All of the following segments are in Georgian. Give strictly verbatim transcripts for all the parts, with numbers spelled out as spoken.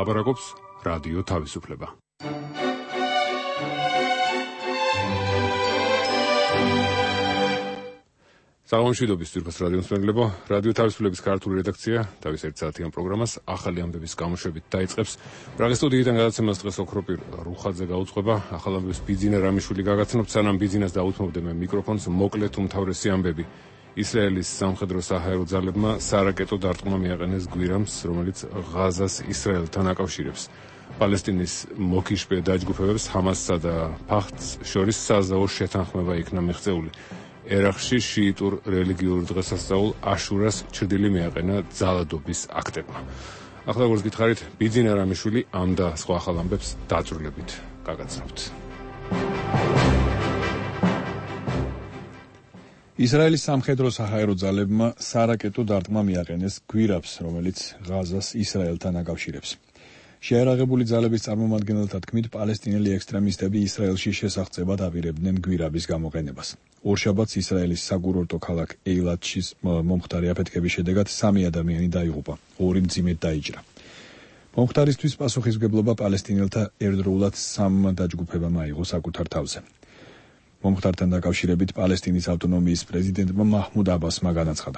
ლაპარაკობს რადიო თავისუფლება. საღამოშვიდობის ძვირფას რადიო მსმენელებო, რადიო თავისუფლების ქართული რედაქცია თავის ერთ საათიან პროგრამას ახალი ამბების გამოშვებით დაიწყებს. პრაღის სტუდიიდან გადაცემას დღეს ოქროპირ რუხაძე გაუძღვება, ახალ ამბებს ბიძინა რამიშვილი გაგაცნობთ, სანამ ბიძინას დაუთმობდე მე მიკროფონს, მოკლედ უმთავრესი ამბები. ისრაელის სამხედრო საჰაერო ძალებმა სარაკეტო დარტყმა მიაყენეს გვირამს, რომელიც ღაზას ისრაელთან აკავშირებს. პალესტინის მოკიშპე დაჯგუფებებს ჰამასსა და ფათჰს შორის საზავო შეთანხმება იქნა მიღწეული. ერაყში შიიტურ რელიგიურ დღესასწაულ აშურას ჩრდილი მიაყენა ძალადობის აქტებმა. ახლა როგორც გითხარით, ბიძინა რამიშვილი ამ და სხვა ახალ ამბებს დაწვრილებით გაგაცნობთ. ისრაელის სამხედრო საჰაერო ძალებმა სარაკეტო დარტყმა მიაყენეს გვირაბს, რომელიც ღაზას ისრაელთან აკავშირებს. შეერაღებული ძალების წარმომადგენელთა თქმით, პალესტინელი ექსტრემისტები ისრაელში შესაღწევად აპირებდნენ გვირაბის გამოყენებას. ორშაბათს ისრაელის საკურორტო ქალაქ ეილატში მომხდარი აფეთქების შედეგად სამი ადამიანი დაიღუპა, ორი მძიმედ დაიჭრა. მომხდარისთვის პასუხისმგებლობა პალესტინელთა ერთდროულად სამმა დაჯგუფებამ აიღო საკუთარ თავზე. მომხდართან დაკავშირებით პალესტინის ავტონომიის პრეზიდენტმა მაჰმუდ აბასმა განაცხადა.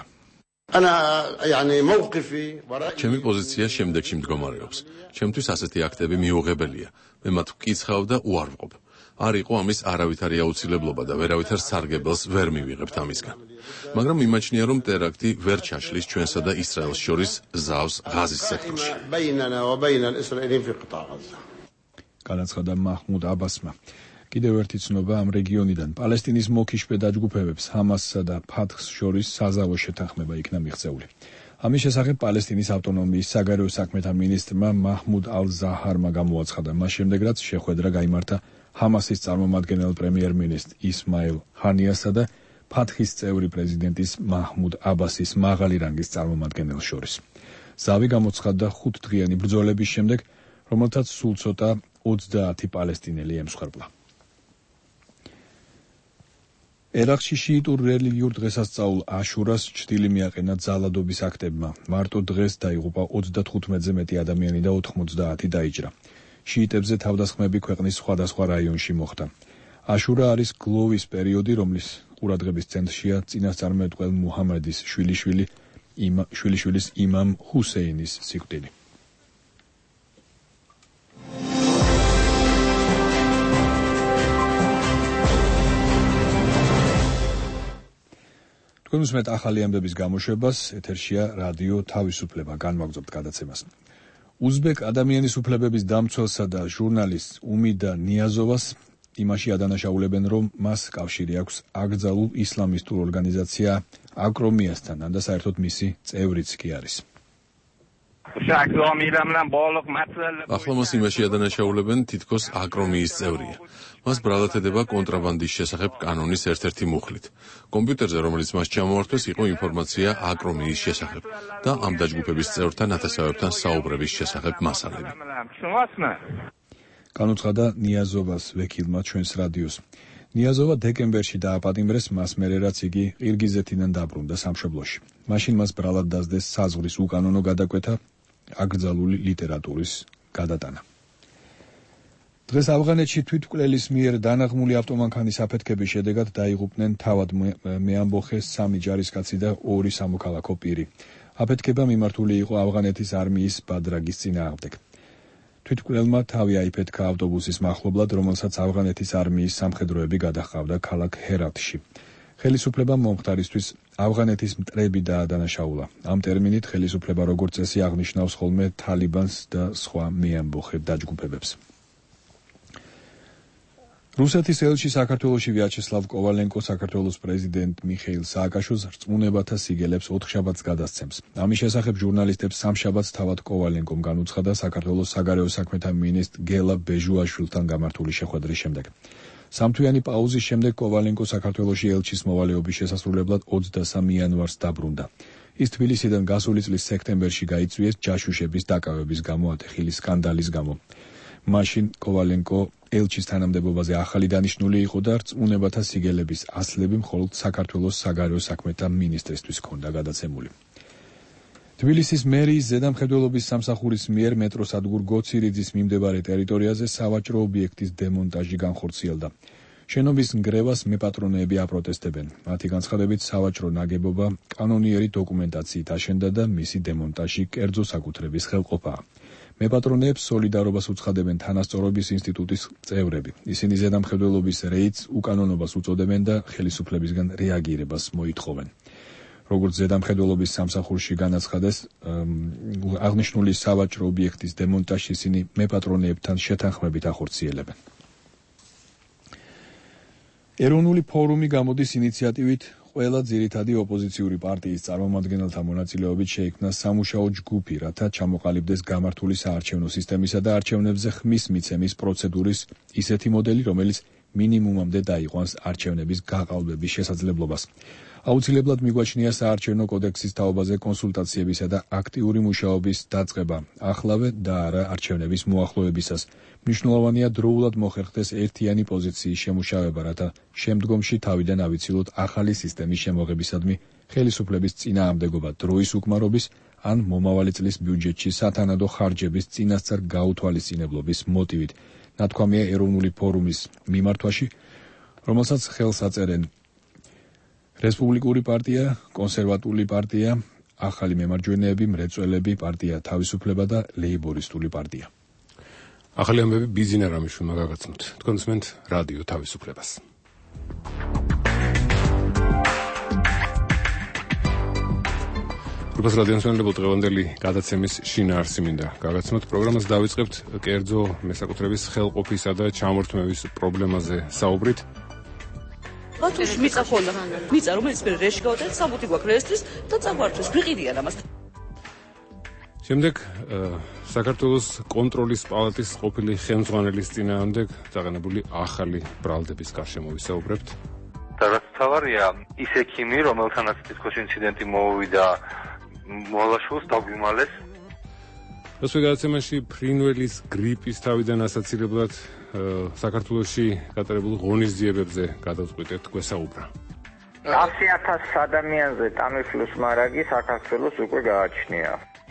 ჩემი პოზიცია შემდეგში მდგომარეობს. ჩემთვის ასეთი აქტები მიუღებელია. მე მათ ვკიცხავ და უარვყოფ. არ იყო ამის არავითარი აუცილებლობა და ვერავითარ სარგებელს ვერ მივიღებთ ამისგან. მაგრამ მიმაჩნია, რომ ტერაქტი ვერ ჩაშლის ჩვენსა და ისრაელს შორის ზავს ღაზის სექტორში. განაცხადა მაჰმუდ აბასმა. კიდევ ერთი ცნობა ამ რეგიონიდან. პალესტინის მოკიშპე დაჯგუფებებს ჰამასსა და ფათჰს შორის საზავო შეთანხმება იქნა მიღწეული. ამის შესახებ პალესტინის ავტონომიის საგარეო საქმეთა მინისტრმა მაჰმუდ ალ-ზაჰარმა გამოაცხადა, მას შემდეგ რაც შეხვედრა გაიმართა ჰამასის წარმომადგენელ პრემიერ-მინისტრ ისმაილ ჰანიასა და ფათჰის წევრი პრეზიდენტის მაჰმუდ აბასის მაღალი რანგის წარმომადგენელს შორის. ზავი გამოცხადდა ხუთდღიანი ბრძოლების შემდეგ, რომელთაც სულ ცოტა ოცდაათი პალესტინელი ემსხვერპლა. ერაყში შიიტურ რელიგიურ დღესასწაულ აშურას ჩრდილი მიაყენა ძალადობის აქტებმა. მარტო დღეს დაიღუპა ოცდათხუთმეტზე მეტი ადამიანი და ოთხმოცდაათი დაიჭრა. შიიტებზე თავდასხმები ქვეყნის სხვადასხვა რაიონში მოხდა. აშურა არის გლოვის პერიოდი, რომლის ყურადღების ცენტრშია წინასწარმეტყველ მუჰამედის შვილიშვილი იმა შვილიშვილის იმამ ჰუსეინის სიკვდილი. თქვენ უსმენთ ახალი ამბების გამოშვებას, ეთერშია რადიო თავისუფლება, განვაგრძობთ გადაცემას. უზბეკ ადამიანის უფლებების დამცველსა და ჟურნალისტ უმიდა ნიაზოვას იმაში ადანაშაულებენ, რომ მას კავშირი აქვს აკრძალულ ისლამისტურ ორგანიზაცია აკრომიასთან, და საერთოდ მისი წევრიც კი არის. ახლა მას იმაში ადანაშაულებენ, თითქოს აკრომიის წევრია. მას ბრალად ედება კონტრაბანდის შესახებ კანონის ერთ-ერთი მუხლით. კომპიუტერზე, რომელიც მას ჩამოართვეს, იყო ინფორმაცია აკრომიის შესახებ და ამ დაჯგუფების წევრთა ნათესავებთან საუბრების შესახებ მასალები. განუცხადა ნიაზოვას ვექილმა ჩვენს რადიოს. ნიაზოვა დეკემბერში დააპატიმრეს, მას მერე რაც იგი ყირგიზეთიდან დაბრუნდა სამშობლოში. მაშინ მას ბრალად დასდეს საზღვრის უკანონო გადაკვეთა, აკრძალული ლიტერატურის გადატანა. დღეს ავღანეთში თვითმკვლელის მიერ დანაღმული ავტომანქანის აფეთქების შედეგად დაიღუპნენ თავად მეამბოხე სამი ჯარისკაცი და ორი სამოქალაქო პირი. აფეთქება მიმართული იყო ავღანეთის არმიის ბადრაგის წინააღმდეგ. თვითმკვლელმა თავი აიფეთქა ავტობუსის მახლობლად, რომელსაც ავღანეთის არმიის სამხედროები გადაჰყავდა ქალაქ ჰერათში. ხელისუფლებამ მომხდარისთვის ავღანეთის მტრები დაადანაშაულა. ამ ტერმინით ხელისუფლება როგორც წესი აღნიშნავს ხოლმე თალიბანს და სხვა მეამბოხე დაჯგუფებებს. რუსეთის ელჩი საქართველოში ვიაჩესლავ კოვალენკო საქართველოს პრეზიდენტ მიხეილ სააკაშვილს რწმუნებათა სიგელებს ოთხშაბათს გადასცემს. ამის შესახებ ჟურნალისტებს სამშაბათს თავად კოვალენკომ განუცხადა საქართველოს საგარეო საქმეთა მინისტრ გელა ბეჟუაშვილთან გამართული შეხვედრის შემდეგ. სამთვიანი პაუზის შემდეგ კოვალენკო საქართველოში ელჩის მოვალეობის შესასრულებლად ოცდასამი იანვარს დაბრუნდა. ის თბილისიდან გასული წლის სექტემბერში გაიწვიეს ჯაშუშების დაკავების გამო ატეხილი სკანდალის გამო. მაშინ კოვალენკო ელჩის თანამდებობაზე ახალი დანიშნული იყო და რწმუნებათა სიგელების ასლები მხოლოდ საქართველოს საგარეო საქმეთა მინისტრისთვის ჰქონდა გადაცემული. თბილისის მერიის ზედამხედველობის სამსახურის მიერ მეტროსადგურ გოცირიძის მიმდებარე ტერიტორიაზე სავაჭრო ობიექტის დემონტაჟი განხორციელდა. შენობის ნგრევას მეპატრონეები აპროტესტებენ. მათი განცხადებით სავაჭრო ნაგებობა კანონიერი დოკუმენტაციით აშენდა და მისი დემონტაჟი კერძო საკუთრების ხელყოფაა. მეპატრონეებს სოლიდარობას უცხადებენ თანასწორობის ინსტიტუტის წევრები. ისინი ზედამხედველობის რეიდს უკანონობას უწოდებენ და ხელისუფლებისგან რეაგირებას მოითხოვენ. როგორც ზედამხედველობის სამსახურში განაცხადეს, აღნიშნული სავაჭრო ობიექტის დემონტაჟს ისინი მეპატრონეებთან შეთანხმებით ახორციელებენ. ეროვნული ფორუმი გამოდის ინიციატივით ყველა ძირითადი ოპოზიციური პარტიის წარმომადგენელთა მონაწილეობით შეიქმნა სამუშაო ჯგუფი, რათა ჩამოყალიბდეს გამართული საარჩევნო სისტემისა და არჩევნებზე ხმის მიცემის პროცედურის ისეთი მოდელი, რომელიც მინიმუმამდე დაიყვანს არჩევნების გაყალბების შესაძლებლობას. აუცილებლად მიგვაჩნია საარჩევნო კოდექსის თაობაზე კონსულტაციებისა და აქტიური მუშაობის დაწყება, ახლავე და არა არჩევნების მოახლოებისას. მნიშვნელოვანია დროულად მოხერხდეს ერთიანი პოზიციის შემუშავება, რათა შემდგომში თავიდან ავიცილოთ ახალი სისტემის შემოღებისადმი ხელისუფლების წინააღმდეგობა დროის უკმარობის ან მომავალი წლის ბიუჯეტში სათანადო ხარჯების წინასწარ გაუთვალისწინებლობის მოტივით. ნათქვამია ეროვნული ფორუმის მიმართვაში, რომელსაც ხელს აწერენ რესპუბლიკური პარტია, კონსერვატული პარტია, ახალი მემარჯვენეები, მრეწველები, პარტია თავისუფლება და ლეიბორისტული პარტია. ახალი ამბები ბიზინა რამიშვილმა გაგაცნოთ. თქვენ მსმენთ რადიო თავისუფლებას. რუბას რადიო მსმენელებო, დღევანდელი გადაცემის შინაარსი მინდა გაგაცნოთ. პროგრამას დავიწყებთ კერძო მესაკუთრების ხელყოფისა და ჩამორთმევის პრობლემაზე საუბრით. ბათუმში მიწა ხოლმე მიწა რომელიც მე რეში გავუტეთ საბუთი გვაქვს რეესტრის და წაგვართვის ვიყიდიან ამას. შემდეგ საქართველოს კონტროლის პალატის ყოფილი ხელმძღვანელის წინააღმდეგ დაყენებული ახალი ბრალდების გარშემო ვისაუბრებთ. და რაც თავარია, ის ექიმი, რომელთანაც თითქოს ინციდენტი მოუვიდა, მოლაშულს დაგვიმალეს. რუსულ გადაცემაში ფრინველის გრიპის თავიდან ასაცილებლად საქართველოში გატარებულ ღონისძიებებზე გადავწყვიტეთ გვესაუბრა. ასი ათასი ადამიანზე ტამიფლუს მარაგი საქართველოს უკვე გააჩნია.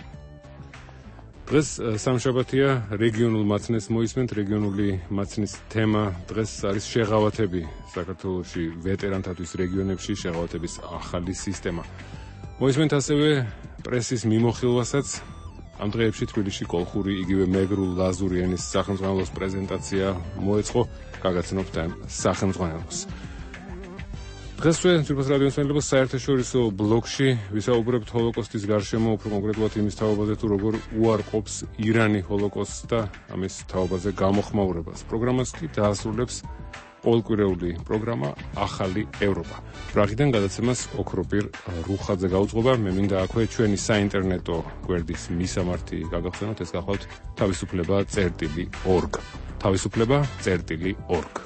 დღეს სამშაბათია, რეგიონულ მაცნეს მოისმენთ. რეგიონული მაცნის თემა დღეს არის შეღავათები საქართველოში ვეტერანთათვის რეგიონებში, შეღავათების ახალი სისტემა. მოისმენთ ასევე პრესის მიმოხილვასაც. ამ დღეებში თბილისში კოლხური იგივე მეგრულ ლაზური ენის სახელმძღვანელოს პრეზენტაცია მოეწყო. გაგაცნობთ ამ სახელმძღვანელოს. დღესვე თბილისის რადიო მსმენელებო, საერთაშორისო ბლოგში ვისაუბრებთ ჰოლოკოსტის გარშემო, უფრო კონკრეტულად იმის თაობაზე, თუ როგორ უარყოფს ირანი ჰოლოკოსტს და ამის თაობაზე გამოხმაურებას. პროგრამას კი დაასრულებს ყოველკვირეული პროგრამა ახალი ევროპა. პრაღიდან გადაცემას ოქროპირ რუხაძე გაუძღობა. მე მინდა აქვე ჩვენი საინტერნეტო გვერდის მისამართი გაგახსენოთ, ეს გახლავთ თავისუფლება წერტილი ორგ. თავისუფლება წერტილი ორგ.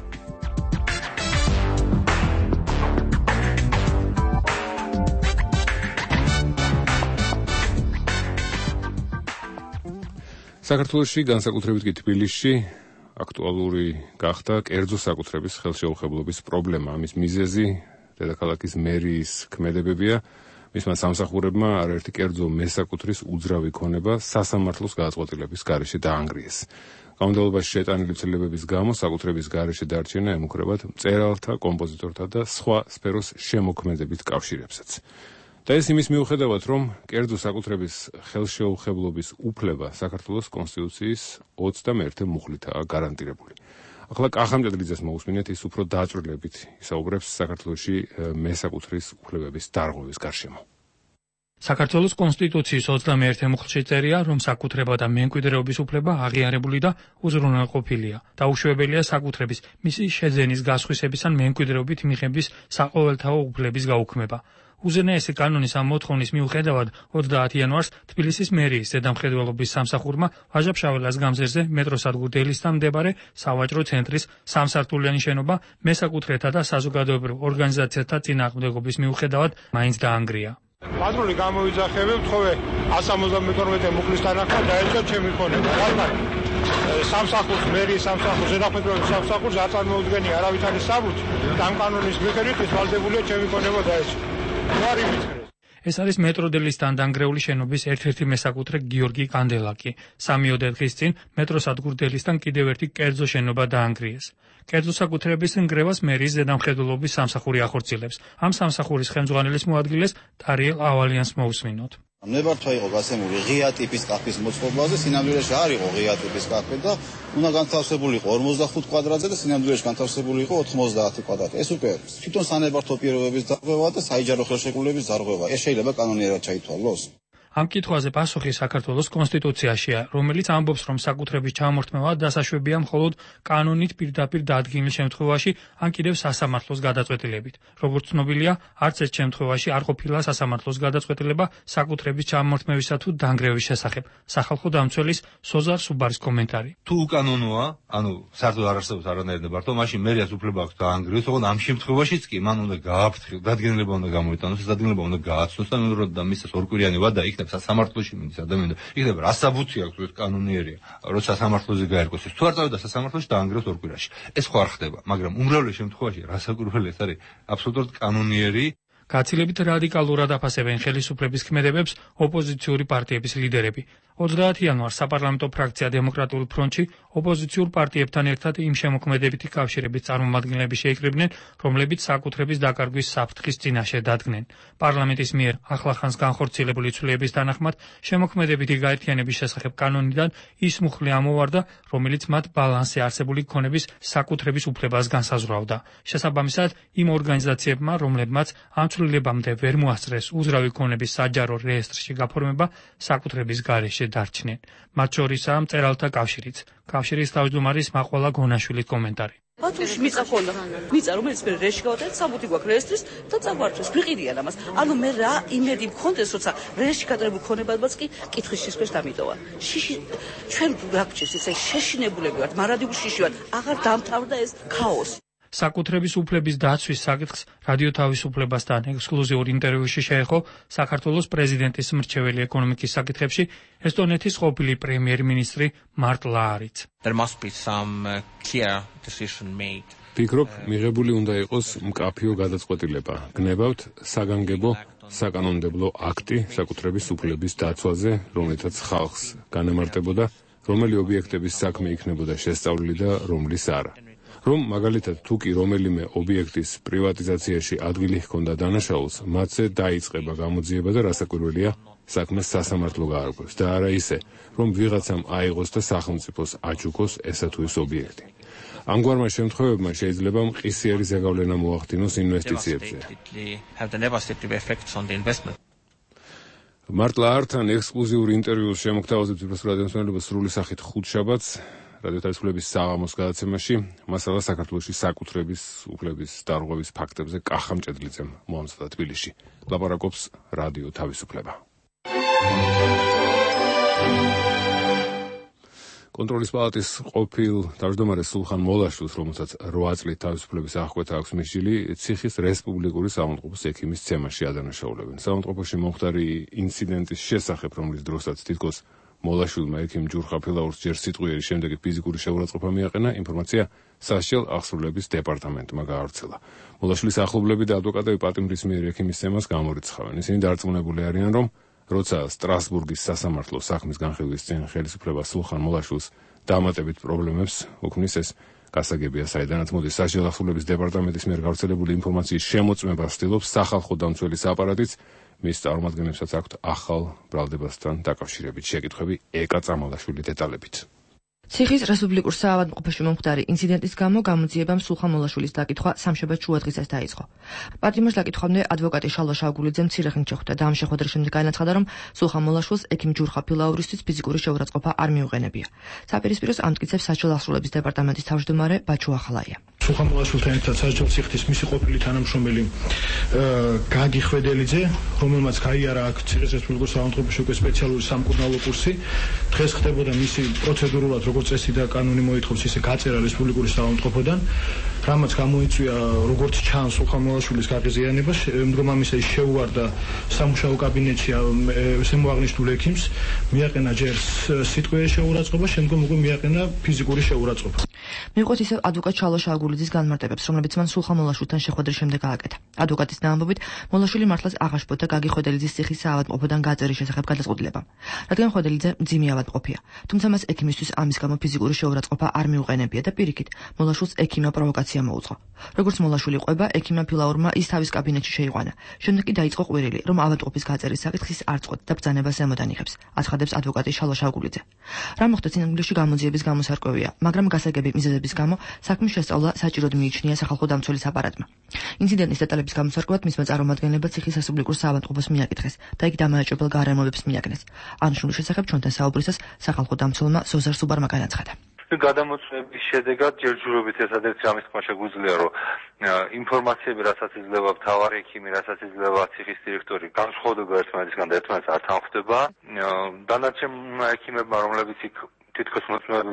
საქართველოში, განსაკუთრებით კი თბილისში, აქტუალური გახდა კერძო საკუთრების ხელშეუხებლობის პრობლემა. ამის მიზეზი დედაქალაქის მერიის ქმედებებია. მისმა სამსახურებმა არაერთი კერძო მესაკუთრის უძრავი ქონება სასამართლოს გადაწყვეტილების გარეშე დაანგრიეს. გამოდელობაში შეტანილი ცვლილებების გამო საკუთრების გარეშე დარჩენა ემუქრებათ მწერალთა, კომპოზიტორთა და სხვა სფეროს შემოქმედებით კავშირებსაც. და ეს იმის მიუხედავად, რომ კერძო საკუთრების ხელშეუხებლობის უფლება საქართველოს კონსტიტუციის ოცდამეერთე მუხლითაა გარანტირებული. ახლა კახამჭედლიძეს მოусმინეთ, ის უფრო დაწვრილებით ისაუბრებს საქართველოში მესაკუთრის უფლებების დარღვევის გარშემო. საქართველოს კონსტიტუციის ოცდამეერთე მუხლში წერია, რომ საკუთრება და მემკვიდრეობის უფლება აღიარებული და უზრუნველყოფილია. დაუშვებელია საკუთრების, მისი შეძენის, გასხვისების ან მემკვიდრეობით მიღების საყოველთაო უფლების გაუქმება. უზენაესი კანონის ამ მოთხოვნის მიუხედავად ოცდაათი იანვარს თბილისის მერიის ზედამხედველობის სამსახურმა ვაჟა-ფშაველას გამზირზე მეტროსადგურ დელისთან მდებარე სავაჭრო ცენტრის სამსართულიანი შენობა მესაკუთრეთა და საზოგადოებრივ ორგანიზაციათა წინააღმდეგობის მიუხედავად მაინც დაანგრია. პატრონი გამოვიძახები, ვთხოვე εκατს სამოცდამეთორმეტე მუხლის თანახმად დაეჭო ჩემი ქონება. რადგან სამსახურს, მერიის სამსახურს, ზედამხედველობის სამსახურს არ წარმოუდგენია არავითარი საბუთი და ამ კანონის მიხედვით ის ვალდებულია ჩემი ქონება დაეჭო. ეს არის მეტროდელისთან დანგრეული შენობის ერთ-ერთი მესაკუთრე გიორგი კანდელაკი. სამიოდე დღის წინ მეტროსადგურ დელისთან კიდევ ერთი კერძო შენობა დაანგრიეს. კერძო საკუთრების ნგრევას მერის ზედამხედველობის სამსახური ახორციელებს. ამ სამსახურის ხელმძღვანელის მოადგილეს ტარიელ ავალიანს მოусმინოთ. ნებართვა იყო გასემული ღია ტიპის კაფის მოწყობაზე, სინამდვილეში არ იყო ღია ტიპის კაფე და უნდა განთავსებული იყო ორმოცდახუთ კვადრატზე და სინამდვილეში განთავსებული იყო ოთხმოცდაათი კვადრატი. ეს უკვე თვითონ სანებართვო პირობების დარღვევაა და საიჯარო ხელშეკრულების დარღვევაა. ეს შეიძლება კანონიერად ჩაითვალოს. ამ კითხვაზე პასუხი საქართველოს კონსტიტუციაშია, რომელიც ამბობს, რომ საკუთრების ჩამორთმევა დასაშვებია მხოლოდ კანონით პირდაპირ დადგენილ შემთხვევაში, ან კიდევ სასამართლოს გადაწყვეტილებით. როგორც ცნობილია, არც ერთ შემთხვევაში არ ყოფილა სასამართლოს გადაწყვეტილება საკუთრების ჩამორთმევისა თუ დანგრევის შესახებ. სახალხო დამცველის სოზარ სუბარის კომენტარი. თუ უკანონოა, ანუ საერთოდ არ არსებობს არანაირი ნებართვა, მაშინ მერიას უფლება აქვს დაანგრიოს, თუმცა ამ შემთხვევაშიც კი მან უნდა გააფრთხილოს, დადგენილება უნდა გამოიტანოს, ეს დადგენილება უნდა გააცნოს და ნორმალურად და მისცეს ორკვირიანი ვადა იქნებ სასამართლოში მიდის ადამიანი და იქნება რა საბუთი აქვს ეს კანონიერია, როცა სასამართლოზე გაერკვეს. თუ არ წავიდა სასამართლოში დაანგრიოს ორ კვირაში. ეს ხო არ ხდება, მაგრამ უმრავლეს შემთხვევაში რასაკურველი ეს არის აბსოლუტურად კანონიერი. გაცილებით რადიკალურად აფასებენ ხელისუფლების ქმედებებს ოპოზიციური პარტიების ლიდერები. ოცდაათი იანვარს საპარლამენტო ფრაქცია დემოკრატიულ ფრონტში ოპოზიციურ პარტიებთან ერთად იმ შემოქმედებითი კავშირების წარმომადგენლები შეიკრიბნენ, რომლებიც საკუთრების დაკარგვის საფრთხის წინაშე დადგნენ. პარლამენტის მიერ ახლახანს განხორციელებული ცვლილებების თანახმად შემოქმედებითი გაერთიანების შესახებ კანონიდან ის მუხლი ამოვარდა, რომელიც მათ ბალანსზე არსებული ქონების საკუთრების უფლებას განსაზღვრავდა. შესაბამისად, იმ ორგანიზაციებმა, რომლებმაც ამ ცვლილებამდე ვერ მოასწრეს უზრავი ქონების საჯარო რეესტრში გაფორმება, საკუთრების გარეშე დარჩნენ. მათ შორისაა მწერალთა კავშირიც. კავშირის თავმჯდომარის მაყვალა გონაშვილის კომენტარი. ბათუმში მიწა ხოლმე მიწა რომელიც მე რეში გავდეთ საბუთი გვაქვს რეესტრის და წაგვარჩეს ვიყიდიან ამას. ანუ მე რა იმედი მქონდეს, როცა რეში გადრებული ქონებადაც კი კითხვის შისკრის დამიტოვა. შიში ჩვენ რა გვჭირს ესე შეშინებულები ვართ, მარადიულ შიში ვართ. აღარ დამთავრდა ეს ქაოსი. საკუთრების უფლების დაცვის საკითხს რადიო თავისუფლებასთან ექსკლუზიურ ინტერვიუში შეეხო საქართველოს პრეზიდენტის მრჩეველი ეკონომიკის საკითხებში ესტონეთის ყოფილი პრემიერ-მინისტრი მარკ ლაარიც. ფიქრობ, მიღებული უნდა იყოს მკაფიო გადაწყვეტილება. გნებავთ საგანგებო საკანონმდებლო აქტი საკუთრების უფლების დაცვაზე, რომელთაც ხალხს განემარტებოდა, რომელი ობიექტების საქმე იქნებოდა შესწავლილი და რომლის არა. რომ მაგალითად თუ კი რომელიმე ობიექტის პრივატიზაციაში ადგილი ჰქონდა დანაშაულს, მათზე დაიწყება გამოძიება და რასაკვირველია, საქმეს სასამართლო გაარკვევს და არა ისე, რომ ვიღაცამ აიღოს და სახელმწიფოს აჩუქოს ესა თუ ის ობიექტი. ამგვარმა შემთხვევებმა შეიძლება მყისიერი ზეგავლენა მოახდინოს ინვესტიციებზე. მარკ ლაართან ექსკლუზიურ ინტერვიუს შემოგთავაზებთ უბრალოდ რადიომსმენელებს სრული სახით ხუთშაბათს. რადიო თავისუფლების საღამოს გადაცემაში მასალა საქართველოში საკუთრების უფლების დარღვევის ფაქტებზე კახა მჭედლიძემ მოამზადა თბილისში. ლაპარაკობს რადიო თავისუფლება. კონტროლის პალატის ყოფილ თავმჯდომარეს სულხან მოლაშვილს, რომელსაც რვა წლით თავისუფლების აღკვეთა აქვს მისჯილი, ციხის რესპუბლიკური საავადმყოფოს ექიმის ცემაში ადანაშაულებენ. საავადმყოფოში მომხდარი ინციდენტის შესახებ, რომლის დროსაც თითქოს მოლაშვილმა ექიმ ჯურხა ფილაურს ჯერ სიტყვიერი, შემდეგი ფიზიკური შეურაცხყოფა მიაყენა, ინფორმაცია სასჯელ აღსრულების დეპარტამენტმა გაავრცელა. მოლაშვილის ახლობლები და ადვოკატები პატიმრის მიერ ექიმის ცემას გამორიცხავენ. ისინი დარწმუნებული არიან, რომ როცა სტრასბურგის სასამართლო საქმის განხილვის წინ ხელისუფლება სულხან მოლაშვილს დამატებით პრობლემებს უქმნის, ეს გასაგებია, საიდანაც მოდის სასჯელ აღსრულების დეპარტამენტის მიერ გავრცელებული ინფორმაციის შემოწმებას ცდილობს სახალხო დამცველის აპარატიც. მის წარმომადგენლებსაც აქვთ ახალ ბრალდებასთან დაკავშირებით შეკითხვები ეკა წამალაშვილი დეტალებით. ციხის რესპუბლიკურ საავადმყოფოში მომხდარი ინციდენტის გამო გამოძიებამ სულხან მოლაშვილის დაკითხვა სამშაბათ შუადღისას დაიწყო. პატიმრს დაკითხვამდე ადვოკატი შალვა შავგულიძემ მცირე ხნით შეხვდა და ამ შეხვედრის შემდეგ განაცხადა, რომ სულხან მოლაშვილს ექიმ ჯურხა ფილაურისთვის ფიზიკური შეურაცხყოფა არ მიუღენებია. საპირისპიროს ამტკიცებს სასჯელ აღსრულების დეპარტამენტის თავმჯდომარე ბაჩუ ახალაია. სულხან მოლაშვილთან ერთად სასჯელ ციხის მისი ყოფილი თანამშრომელი გაგი ხვედელიძე, რომელმაც გაიარა აქ ციხის რესპუბლიკურ საავადმყოფოში უკვე სპეციალური სამკურნალო კურსი, დღეს ხდებოდა მისი პროცედურულად როგორც წესი და კანონი მოითხოვს ისე გაწერა რესპუბლიკური საავადმყოფოდან, რამაც გამოიწვია როგორც ჩანს სულხან მოლაშვილის გაღიზიანება, მდგომ ამისა ის შეუვარდა სამუშაო კაბინეტში შემოაღნიშნულ ექიმს, მიაყენა ჯერ სიტყვიერი შეურაცხყოფა, შემდგომ უკვე მიაყენა ფიზიკური შეურაცხყოფა. მიუყვეთ ისევ ადვოკატ შალვა შააგულიძის განმარტებებს, რომლებიც მან სულხან-მოლაშვილთან შეხვედრის შემდეგ გააკეთა. ადვოკატის ამბობით, მოლაშვილი მართლაც აღაშფოთდა გაგი ხვედელიძის ციხის საავადმყოფოდან გაწერის შესახებ გადაწყვეტილებამ, რადგან ხვედელიძე მძიმე ავადმყოფია. თუმცა მას ექიმისთვის ამის გამო ფიზიკური შეურაცხყოფა არ მიუყენებია და პირიქით, მოლაშვილს ექიმმა პროვოკაცია მოუწყო. როგორც მოლაშვილი ყვება, ექიმმა ფილაურმა ის თავის კაბინეტში შეიყვანა. შემდეგ კი დაიწყო ყვირილი, რომ ავადმყოფის გაწერის საკითხის არ წყვეტ და ბრძანებას ემოდანიღებს, აცხადებს ადვოკატი შალვა შააგულიძე. რა მოხდა წინამძღოლში გამოძიების გამოსარკვევია, მაგრამ გასაგები მიზეზების გამო საქმის შესწავლა საჭიროდ მიიჩნია სახალხო დამცველის აპარატმა. ინციდენტის დეტალების გამოსარკვევად მისმა წარმომადგენლებმა ციხის რესპუბლიკურ საავადმყოფოს მიაკითხეს და იქ დამააჭრებელ გარემოებებს მიაგნეს. ანიშნული შესახებ ჩვენთან საუბრისას სახალხო დამცველმა ზოზარ სუბარმა განაცხადა. გადამოწმების შედეგად ჯერჯერობით ერთადერთი ამის თქმა შეგვიძლია, რომ ინფორმაციები, რასაც იძლევა მთავარი ექიმი, რასაც იძლევა ციხის დირექტორი, განსხვავდება ერთმანეთისგან და ერთმანეთს არ თანხმდება. დანარჩენ ექიმებმა, რომლებიც იქ თითქოს მოწმეები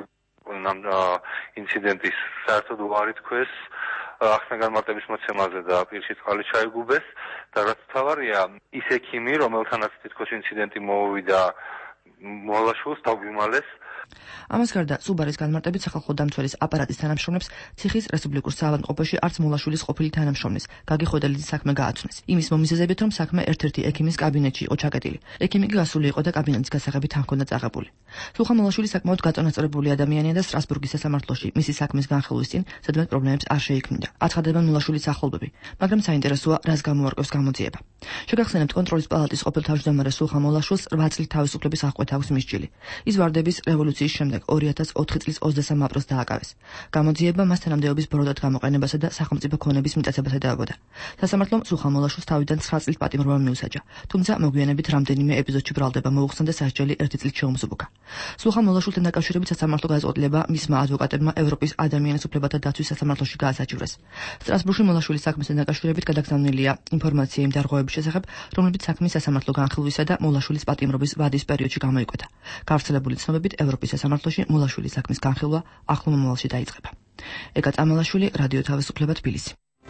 ინციდენტის საერთოდ უარი თქვეს ახსნა განმარტების მოცემაზე და პირში წყალი ჩაიგუბეს და რაც მთავარია, ის ექიმი, რომელთანაც თითქოს ინციდენტი მოუვიდა მოლაშვილს დაგვიმალეს. ამას გარდა სუბარის განმარტებით სახალხო დამცველის აპარატის თანამშრომლებს ციხის რესპუბლიკურ საავადმყოფოში არც მოლაშვილის ყოფილი თანამშრომლის გაგი ხვედელიძის საქმე გააცნეს. იმის მომიზეზებით, რომ საქმე ერთ-ერთი ექიმის კაბინეტში იყო ჩაკეტილი. ექიმი კი გასული იყო და კაბინეტის გასაღებით თან ჰქონდა წაღებული. სულხან მოლაშვილი საკმაოდ გაწონასწორებული ადამიანია და სტრასბურგის სასამართლოში მისი საქმის განხილვის წინ სადმე პრობლემებს არ შეიქმნიდა. აცხადებენ მოლაშვილის ახლობლები, მაგრამ საინტერესოა, რას გამოარკვევს გამოძიება. შეგახსენებთ, კონტროლის პალატის ყოფილ თავმჯდომარე სულხან მოლაშვილს რვა წლის თავისუფლების აღკვეთა აქვს მისჯილი. ის ვარდების რევოლუციის შემდეგ ორი ათას ოთხი წლის ოცდასამ აპრილს დააკავეს. გამოძიება მას თანამდებობის ბროდად გამოყენებასა და სახელმწიფო ქონების მიტაცებას ედავებოდა. სასამართლომ სულხან მოლაშვილს თავიდან ცხრა წლის პატიმრობა მიუსაჯა, თუმცა მოგვიანებით რამდენიმე ეპიზოდში ბრალდება მოუხსნა და სასჯელი ერთი წლით შეუმზუბუქა. სულხან მოლაშვილთან დაკავშირებით სასამართლო გადაწყვეტილება მისმა ადვოკატებმა ევროპის ადამიანის უფლებათა დაცვის სასამართლოში გაასაჩივრეს. სტრასბურგში მოლაშვილის საქმესთან დაკავშირებით გადაგზავნილია ინფორმაცია იმ დარღვევების შესახებ, რომლებიც საქმის სასამართლო განხილვისა და მოლაშვილის პატიმრობის ვადის პერიოდში გამოიკვეთა. გავრცელებული ცნობებით ევროპის სასამართლოში მოლაშვილის საქმის განხილვა ახლო მომავალში დაიწყება. ეკა წამალაშვილი, რადიო თავისუფლება, თბილისი.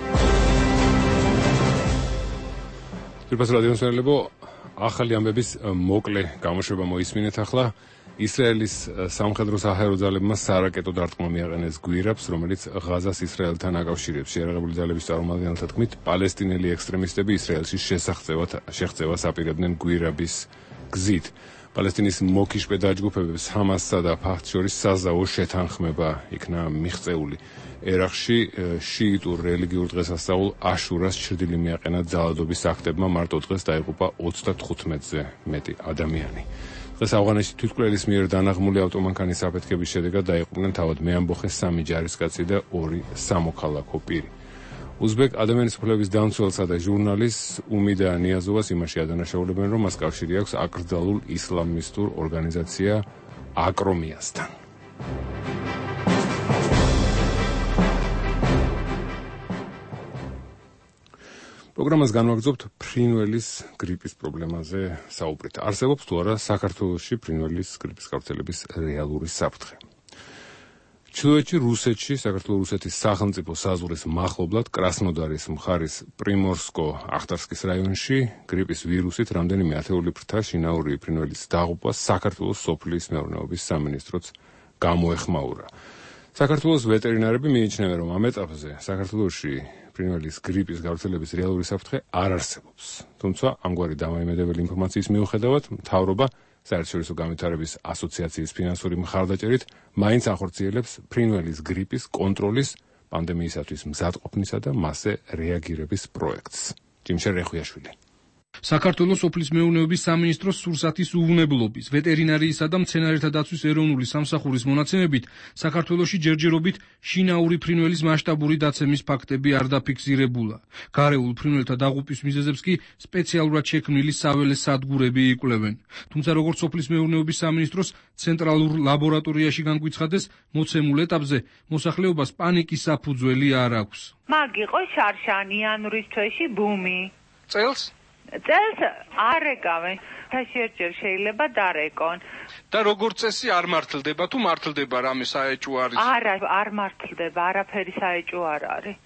ძვირფას რადიომსმენელებო, ახალი ამბების მოკლე გამოშვება მოისმინეთ ახლა. ისრაელის სამხედრო საჰაერო ძალებმა სარაკეტო დარტყმა მიაყენეს გვირაბს, რომელიც ღაზას ისრაელთან აკავშირებს. შეიარაღებული ძალების წარმომადგენელთა თქმით, პალესტინელი ექსტრემისტები ისრაელში შესახწევად შეღწევას აპირებდნენ გვირაბის გზით. პალესტინის მოკიშპე დაჯგუფებებს ჰამასსა და ფათჰს შორის საზავო შეთანხმება იქნა მიღწეული. ერაყში შიიტურ რელიგიურ დღესასწაულ აშურას ჩრდილი მიაყენა ძალადობის აქტებმა, მარტო დღეს დაიღუპა ოცდათხუთმეტზე მეტი ადამიანი. დღეს ავღანეთში თვითმკვლელის მიერ დანაღმული ავტომანქანის აფეთქების შედეგად დაიღუპნენ თავად მეამბოხე სამი ჯარისკაცი და ორი სამოქალაქო პირი. უზბეკ ადამიანის უფლებების დამცველსა და ჟურნალისტს უმიდა ნიაზოვას იმაში ადანაშაულებენ, რომ მას კავშირი აქვს აკრძალულ ისლამისტურ ორგანიზაცია აკრომიასთან. პროგრამას განვაგრძობთ ფრინველის გრიპის პრობლემაზე საუბრით. არსებობს თუ არა საქართველოში ფრინველის გრიპის გავრცელების რეალური საფრთხე. ჩრდილოეთში რუსეთში, საქართველოს-რუსეთის სახელმწიფო საზღვრის მახლობლად კრასნოდარის მხარის პრიმორსკო-ახტარსკის რაიონში გრიპის ვირუსით რამდენიმე ათეული ფრთა შინაური ფრინველის დაღუპვა საქართველოს სოფლის მეურნეობის სამინისტროც გამოეხმაურა. საქართველოს ვეტერინარები მიიჩნევენ, რომ ამ ეტაპზე საქართველოში ფრინველის გრიპის გავრცელების რეალური საფრთხე არ არსებობს. თუმცა ამგვარი დამოიმედებელი ინფორმაციის მიუხედავად, მთავრობა საერთაშორისო განვითარების ასოციაციის ფინანსური მხარდაჭერით მაინც ახორციელებს ფრინველის გრიპის კონტროლის, პანდემიისათვის მზადყოფნისა და მასზე რეაგირების პროექტს. ჯიმშე რეხვიაშვილი. საქართველოს სოფლის მეურნეობის სამინისტროს სურსათის უვნებლობის, ვეტერინარიისა და მცენარეთა დაცვის ეროვნული სამსახურის მონაცემებით, საქართველოში ჯერჯერობით შინაური ფრინველის მასშტაბური დაცემის ფაქტები არ დაფიქსირებულა. გარეულ ფრინველთა დაღუპვის მიზეზებს კი სპეციალურად შექმნილი საველე სადგურები იკვლევენ. თუმცა როგორც სოფლის მეურნეობის სამინისტროს ცენტრალურ ლაბორატორიაში განგვიცხადეს, მოცემულ ეტაპზე მოსახლეობას პანიკის საფუძველი არ აქვს. მაგ იყო შარშანი იანვრის თვეში ბუმი. წელს წელს არ ეკავენ, თაშიერჯერ შეიძლება დარეკონ. და როგორც წესი არ მართლდება თუ მართლდება რამე საეჭვო არის? არა, არ მართლდება, არაფერი საეჭვო არ არის.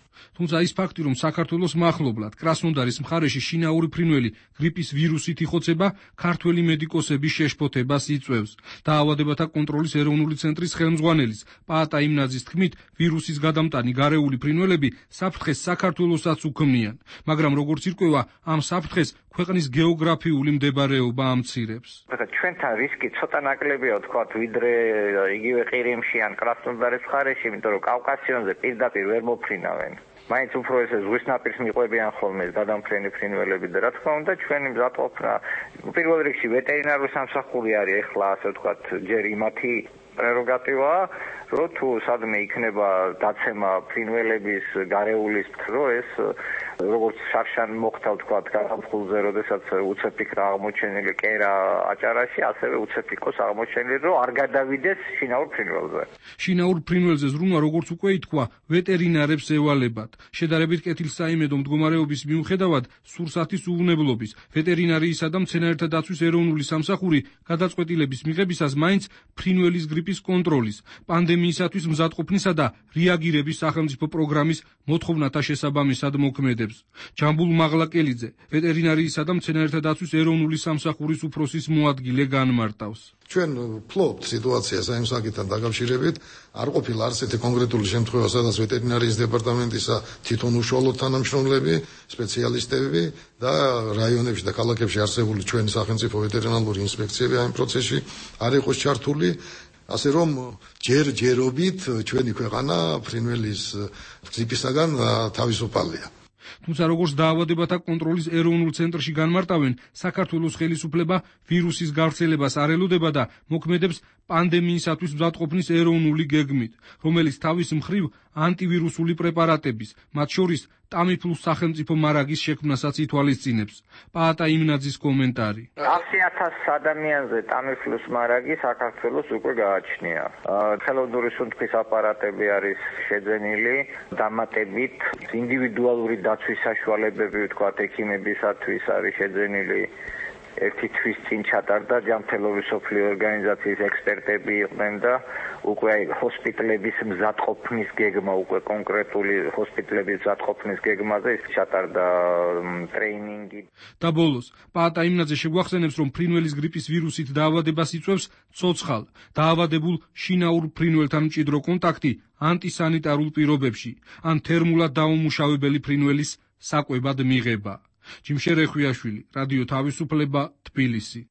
თუმცა ის ფაქტი, რომ საქართველოს მახლობლად კრასნოდარის მხარეში შინაური ფრინველი გრიპის ვირუსით იხოცება, ქართველი მედიკოსების შეშფოთებას იწვევს. დაავადებათა კონტროლის ეროვნული ცენტრის ხელმძღვანელის პაატა იმნაძის თქმით, ვირუსის გადამტანი გარეული ფრინველები საფრთხეს საქართველოსაც უქმნიან, მაგრამ როგორც ირკვევა, ამ საფრთხეს ქვეყნის გეოგრაფიული მდებარეობა ამცირებს. ჩვენთან რისკი ცოტა ნაკლებია, ვთქვათ, ვიდრე იგივე ყირიმში ან კრასნოდარის მხარეში, იმიტომ რომ კავკასიონზე პირდაპირ ვერ მოფრინავენ. მაინც უფრო ესე ზღვის ნაპირს მიყვებიან ხოლმე გადამფრენი ფრინველები და რა თქმა უნდა ჩვენი მზადყოფნა პირველ რიგში ვეტერინარული სამსახური არის ახლა ასე ვთქვათ ჯერ იმათი პრეროგატივაა, რომ თუ სადმე იქნება დაცემა ფრინველების გარეულის რო ეს როგორც შარშან მოხდა ვთქვათ გადამხულზე, როდესაც უცებ იქნა აღმოჩენილი კერა აჭარაში, ასევე უცებ იყოს აღმოჩენილი, რომ არ გადავიდეს შინაურ ფრინველზე. შინაურ ფრინველზე ზრუნვა, როგორც უკვე ითქვა, ვეტერინარებს ევალებათ. შედარებით კეთილსაიმედო მდგომარეობის მიუხედავად, სურსათის უვნებლობის, ვეტერინარიისა და მცენარეთა დაცვის ეროვნული სამსახური გადაწყვეტილების მიღებისას მაინც ფრინველის გრიპის კონტროლის, პანდემიისათვის მზადყოფნისა და რეაგირების სახელმწიფო პროგრამის მოთხოვნათა შესაბამისად მოქმედებს. ჯამბულ მაღლაკელიძე, ვეტერინარიისა და მცენარეთა დაცვის ეროვნული სამსახურის უფროსის მოადგილე განმარტავს. ჩვენ ფლობთ სიტუაციას აი ამ საკითხთან დაკავშირებით, არ ყოფილა არც ერთი კონკრეტული შემთხვევა, სადაც ვეტერინარიის დეპარტამენტისა თვითონ უშუალოდ თანამშრომლები, სპეციალისტები და რაიონებში და ქალაქებში არსებული ჩვენი სახელმწიფო ვეტერინარული ინსპექციები აი ამ პროცესში არ იყოს ჩართული. ასე რომ ჯერ-ჯერობით ჩვენი ქვეყანა ფრინველის გზისაგან თავისუფალია. თუმცა როგორც დაავადებათა კონტროლის ეროვნულ ცენტრში განმარტავენ, საქართველოს ხელისუფლება ვირუსის გავრცელებას არ ელოდება და მოქმედებს პანდემიისათვის მზადყოფნის ეროვნული გეგმით, რომელიც თავის მხრივ ანტივირუსული პრეპარატების, მათ შორის ტამიფლუს სახელმწიფო მარაგის შექმნასაც ითვალისწინებს. პაატა იმნაძის კომენტარი. ათი ათასი ადამიანზე ტამიფლუს მარაგი საქართველოს უკვე გააჩნია. ხელოვნური სუნთქვის აპარატები არის შეძენილი, დამატებით ინდივიდუალური დაცვის საშუალებები, ვთქვათ, ექიმებისათვის არის შეძენილი. ერთი თვის წინ ჩატარდა ჯანმრთელობის მსოფლიო ორგანიზაციის ექსპერტები იყვნენ და უკვე ჰოსპიტალების მზადყოფნის გეგმა, უკვე კონკრეტული ჰოსპიტალების მზადყოფნის გეგმაზე ის ჩატარდა ტრეინინგი. და ბოლოს, პაატა იმნაძე შეგვახსენებს, რომ ფრინველის გრიპის ვირუსით დაავადებას იწვევს ცოცხალ, დაავადებულ შინაურ ფრინველთან მჭიდრო კონტაქტი ანტისანიტარულ პირობებში, ან თერმულად დაუმუშავებელი ფრინველის საკვებად მიღება. ჯიმშე რეხვიაშვილი, რადიო თავისუფლება, თბილისი.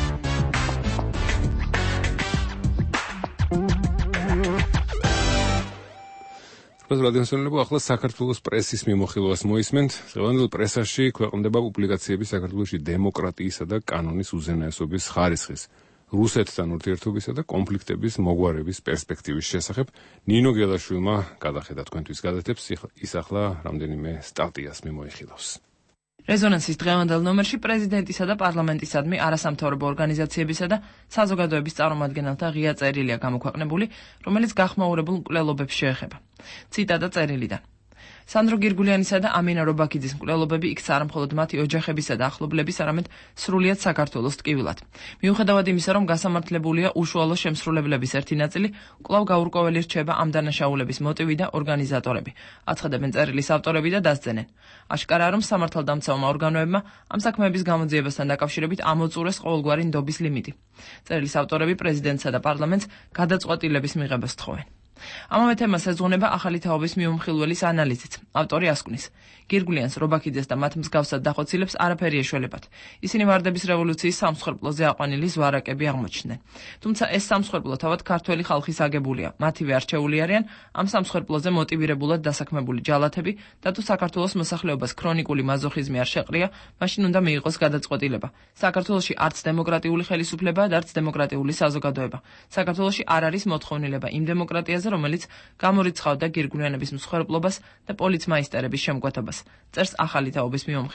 რადიოსმენელებო, ახლა საქართველოს პრესის მიმოხილვას მოისმენთ. დღევანდელ პრესაში ქვეყნდება პუბლიკაციები საქართველოში დემოკრატიისა და კანონის უზენაესობის ხარისხის, რუსეთთან ურთიერთობისა და კონფლიქტების მოგვარების პერსპექტივის შესახებ. ნინო გელაშვილმა გადახედა თქვენთვის გადათებს, ის ახლა რამდენიმე სტატიას მიმოიხილავს. რეზონანსის დღევანდელ ნომერში პრეზიდენტისა და პარლამენტისადმი არასამთავრობო ორგანიზაციებისა და საზოგადოების წარმომადგენელთა ღია წერილია გამოქვეყნებული, რომელიც გახმაურებულ მკვლელობებს შეეხება. ციტატა წერილიდან. სანდრო გირგულიანისა და ამინა რობაქიძის მკვლელობები იქცა არა მხოლოდ მათი ოჯახებისა და ახლობლების, არამედ სრულიად საქართველოს ტკივილად. მიუხედავად იმისა, რომ გასამართლებულია უშუალო შემსრულებლების ერთი ნაწილი, კვლავ გაურკვეველი რჩება ამ დანაშაულების მოტივი და ორგანიზატორები. აცხადებენ წერილის ავტორები და დასძენენ. აშკარაა, რომ სამართალდამცავმა ორგანოებმა ამ საქმეების გამოძიებასთან დაკავშირებით ამოწურეს ყოველგვარი ნდობის ლიმიტი. წერილის ავტორები პრეზიდენტსა და პარლამენტს გადაწყვეტილების მიღებას თხოვენ. ამავე თემას ეძღვნება ახალი თაობის მიუმხილველის ანალიზიც. ავტორი ასკვნის. გირგულიანს, რობაქიძეს და მათ მსგავსად დახოცილებს არაფერი ეშველებათ. ისინი ვარდების რევოლუციის სამსხვერპლოზე აყვანილი ზვარაკები აღმოჩნდნენ. თუმცა ეს სამსხვერპლო თავად ქართველი ხალხის აგებულია. მათივე არჩეული არიან ამ სამსხვერპლოზე მოტივირებულად დასაქმებული ჯალათები და თუ საქართველოს მოსახლეობას ქრონიკული მაზოხიზმი არ შეყრია, მაშინ უნდა მიიღოს გადაწყვეტილება. საქართველოში არც დემოკრატიული ხელისუფლებაა და არც დემოკრატიული საზოგადოება. საქართველოში არ არის მოთხოვნილება იმ დემოკრატიაზე, რომელიც გამორიცხავდა გირგულიანების მსხვერპლობას და პოლიცმაისტერების შემკვეთებას. წერს ახალი თაობის მიმოხილველი.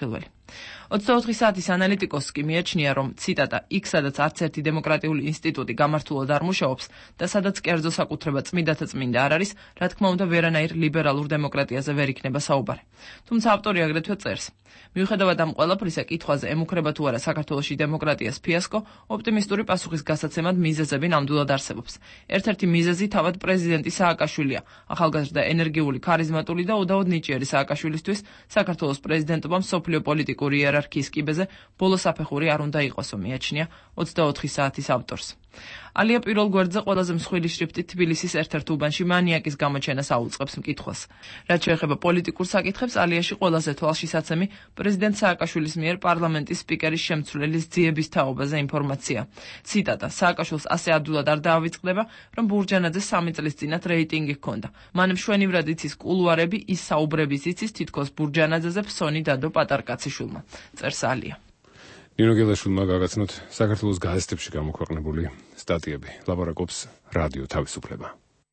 ოცდაოთხი საათის ანალიტიკოსს კი მიაჩნია, რომ ციტატა იქ სადაც არც ერთი დემოკრატიული ინსტიტუტი გამართულად არ მუშაობს და სადაც კერძო საკუთრება წმინდათა წმინდა არ არის, რა თქმა უნდა ვერანაირ ლიბერალურ დემოკრატიაზე ვერ იქნება საუბარი. თუმცა ავტორი აგრეთვე წერს, მიუხედავად ამ ყველაფრისა, კითხვაზე ემუქრება თუ არა საქართველოში დემოკრატიას ფიასკო, ოპტიმისტური პასუხის გასაცემად მიზეზები ნამდვილად არსებობს. ერთ-ერთი მიზეზი თავად პრეზიდენტი სააკაშვილია, ახალგაზრდა ენერგიული, ქარიზმატული და უდაოდ ნიჭიერი სააკაშვილისთვის საქართველოს პრეზიდენტობამ სოფლიო პოლიტიკური იერარქიის კიბეზე ბოლო საფეხური არ უნდა იყოსო, მიაჩნია ოცდაოთხი საათის ავტორს. ალია პირველ გვერდზე ყველაზე მსხვილი შრიფტით თბილისის ერთ-ერთ უბანში მანიაკის გამოჩენას აუწყებს მკითხვას. რაც შეეხება პოლიტიკურ საკითხებს, ალიაში ყველაზე თვალშისაცემი პრეზიდენტ სააკაშვილის მიერ პარლამენტის სპიკერის შემცვლელის ძიების თაობაზე ინფორმაცია. ციტატა: სააკაშვილს ასე ადვილად არ დაავიწყდება, რომ ბურჯანაძე სამი წლის წინათ რეიტინგი ჰქონდა. მან მშვენივრად იცის კულუარები, ის საუბრების იცის თითქოს ბურჯანაძეზე ფსონი დადო პატარკაციშვილმა. წერს ალია. ნინო გელაშვილმა გაგაცნოთ საქართველოს გაზეთებში გამოქვეყნებული სტატიები. ლაპარაკობს რადიო თავისუფლება.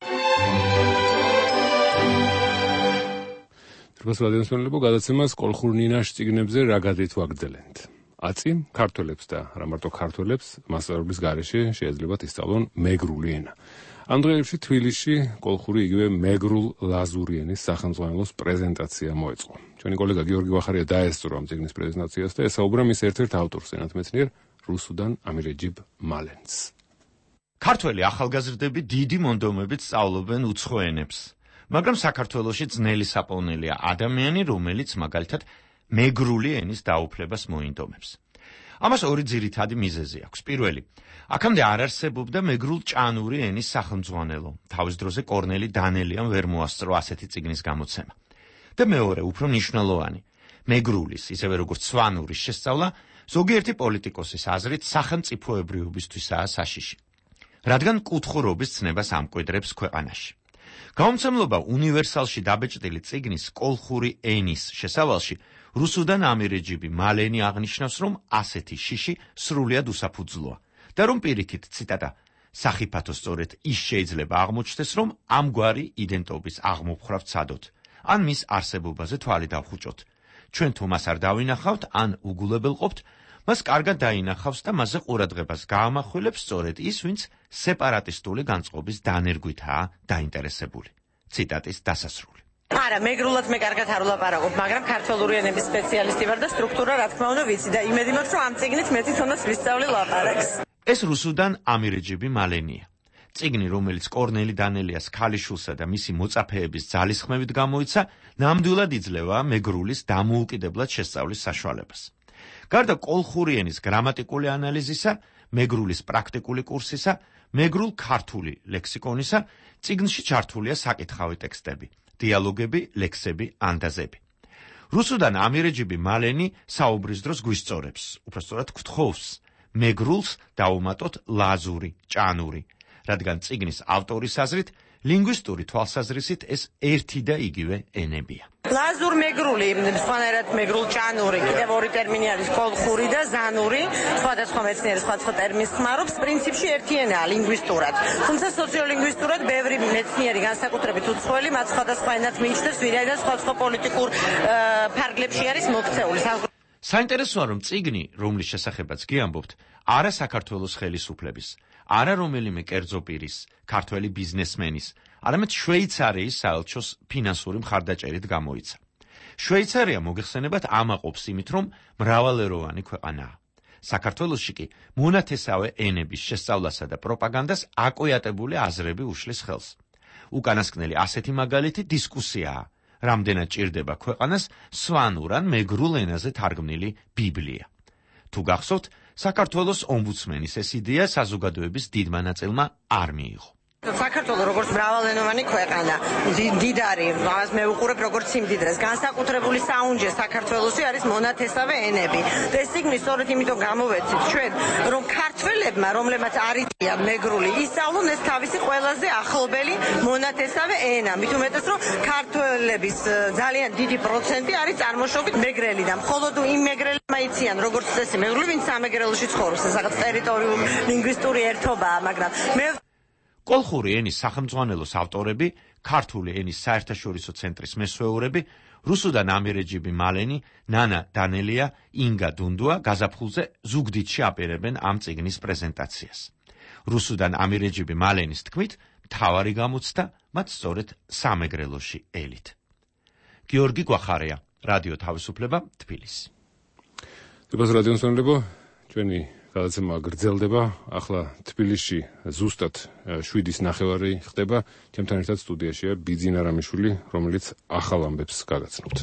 თრბას რადიოსმენელებო, გადაცემას კოლხურ-ნინაშ წიგნებზე რა გადით ვაგრძელებთ. აწი ქართველებს და რა მარტო ქართველებს მასწავლებლის გარეშე შეეძლებათ ისწავლონ მეგრული ენა. ამ დღეებში თბილისში კოლხური იგივე მეგრულ ლაზური ენის სახელმძღვანელოს პრეზენტაცია მოეწყო. ჩვენი კოლეგა გიორგი ვახარია დაესწრო ამ წიგნის პრეზენტაციას და ესაუბრა მის ერთ-ერთ ავტორს, ენათმეცნიერ რუსუდან ამირეჯიბ მალენს. ქართველი ახალგაზრდები დიდი მონდომებით სწავლობენ უცხო ენებს, მაგრამ საქართველოში ძნელი საპოვნელია ადამიანი, რომელიც მაგალითად მეგრული ენის დაუფლებას მოინდომებს. ამას ორი ძირითადი მიზეზი აქვს. პირველი, აქამდე არ არსებობდა მეგრულ ჭანური ენის სახელმძღვანელო. თავის დროზე კორნელი დანელიამ ვერ მოასწრო ასეთი წიგნის გამოცემა. და მეორე, უფრო მნიშვნელოვანი, მეგრულის, ისევე როგორც სვანურის შესწავლა ზოგიერთი პოლიტიკოსის აზრით სახელმწიფოებრიობისთვისაა საშიში, რადგან კუთხურობის ცნებას ამკვიდრებს ქვეყანაში. გამომცემლობა უნივერსალში დაბეჭდილი წიგნის კოლხური ენის შესავალში რუსუდან ამირეჯიბი მალენი აღნიშნავს, რომ ასეთი შიში სრულიად უსაფუძვლოა და რომ პირიქით, ციტატა, სახიფათო სწორედ ის შეიძლება აღმოჩნდეს, რომ ამგვარი იდენტობის აღმოფხვრა ვცადოთ, ან მის არსებობაზე თვალი დავხუჭოთ. ჩვენ თუ მას არ დავინახავთ, ან უგულებელყოფთ, მას კარგად დაინახავს და მასზე ყურადღებას გაამახვილებს სწორედ ის, ვინც სეპარატისტული განწყობის დანერგვითაა დაინტერესებული. ციტატის დასასრული. არა, მეგრულად მე კარგად არ ვლაპარაკობ, მაგრამ ქართველური ენების სპეციალისტი ვარ და სტრუქტურა რა თქმა უნდა ვიცი და იმედი მაქვს, რომ ამ წიგნით მეც თუნდაც ვისწავლი ლაპარაკს. ეს რუსუდან ამირეჯიბი მალენია. წიგნი, რომელიც კორნელი დანელიას ქალიშვილსა და მისი მოწაფეების ძალისხმევით გამოიცა, ნამდვილად იძლევა მეგრულის დამოუკიდებლად შესწავლის საშუალებას. გარდა კოლხური ენის გრამატიკული ანალიზისა, მეგრულის პრაქტიკული კურსისა, მეგრულ ქართული ლექსიკონისა, წიგნში ჩართულია საკითხავი ტექსტები, დიალოგები, ლექსები, ანდაზები. რუსუდან ამირეჯიბი მალენი საუბრის დროს გვისწორებს, უბრალოდ გთხოვს, მეგრულს დავუმატოთ ლაზური, ჭანური, რადგან წიგნის ავტორის აზრით, ლინგვისტური თვალსაზრისით ეს ერთი და იგივე ენებია. ლაზურ მეგრული, სხვანაირად მეგრულ ჭანური, კიდევ ორი ტერმინი არის კოლხური და ზანური, სხვადასხვა მეცნიერი სხვადასხვა ტერმინს ხმარობს, პრინციპში ერთი ენაა ლინგვისტურად. თუმცა სოციოლინგვისტურად ბევრი მეცნიერი განსაკუთრებით უცხოელი მათ სხვადასხვა ენად მიიჩნევს, ვინაიდან სხვადასხვა პოლიტიკურ ფარგლებში არის მოქცეული. საინტერესოა, რომ წიგნი, რომლის შესახებაც გიამბობთ, არა საქართველოს ხელისუფლების, არა რომელიმე კერძო პირის, ქართველი ბიზნესმენის, არამედ შვეიცარიის საელჩოს ფინანსური მხარდაჭერით გამოიცა. შვეიცარია მოგეხსენებათ ამაყობს იმით, რომ მრავალეროვანი ქვეყანაა. საქართველოში კი მონათესავე ენების შესწავლასა და პროპაგანდას აკოიატებული აზრები უშლის ხელს. უკანასკნელი ასეთი მაგალითი დისკუსიაა, რამდენად ჭირდება ქვეყანას სვანურ ან მეგრულ ენაზე თარგმნილი ბიბლია. თუ გახსოვთ, საქართველოს ომბუდსმენის ეს იდეა საზოგადოების დიდმა ნაწილმა არ მიიღო. საქართველოს როგორც მრავალენოვანი ქვეყანა, დიდარი, მას მეუყურებ როგორც სიმდიდრეს, განსაკუთრებული საუნჯე საქართველოსი არის მონათესავე ენები. და ეს წიგნი სწორედ იმიტომ გამოვეცით ჩვენ, რომ ქართველებმა, რომლებმაც არ იციან მეგრული, ისწავლონ ეს თავისი ყველაზე ახლობელი მონათესავე ენა. მით უმეტეს, რომ ქართველების ძალიან დიდი პროცენტი არის წარმოშობით მეგრელი და მხოლოდ იმ მეგრელებმა იციან, როგორც წესი მეგრული, ვინც სამეგრელოში ცხოვრობს, ეს რაღაც ტერიტორიული ლინგვისტური ერთობაა, მაგრამ მე კოლხური ენის სახელმძღვანელოს ავტორები, ქართული ენის საერთაშორისო ცენტრის მესვეურები, რუსუდან ამირეჯიბი მალენი, ნანა დანელია, ინგა დუნდუა გაზაფხულზე ზუგდიდში აპირებენ ამ წიგნის პრეზენტაციას. რუსუდან ამირეჯიბი მალენის თქმით, მთავარი გამოცდა მათ სწორედ სამეგრელოში ელით. გიორგი გვახარია, რადიო თავისუფლება, თბილისი. დაბას რადიო მსმენელებო, ჩვენი გადაცემა გრძელდება. ახლა თბილისში ზუსტად შვიდის ნახევარი ხდება. ჩემთან ერთად სტუდიაშია ბიძინა რამიშვილი, რომელიც ახალ ამბებს გაგაცნობთ.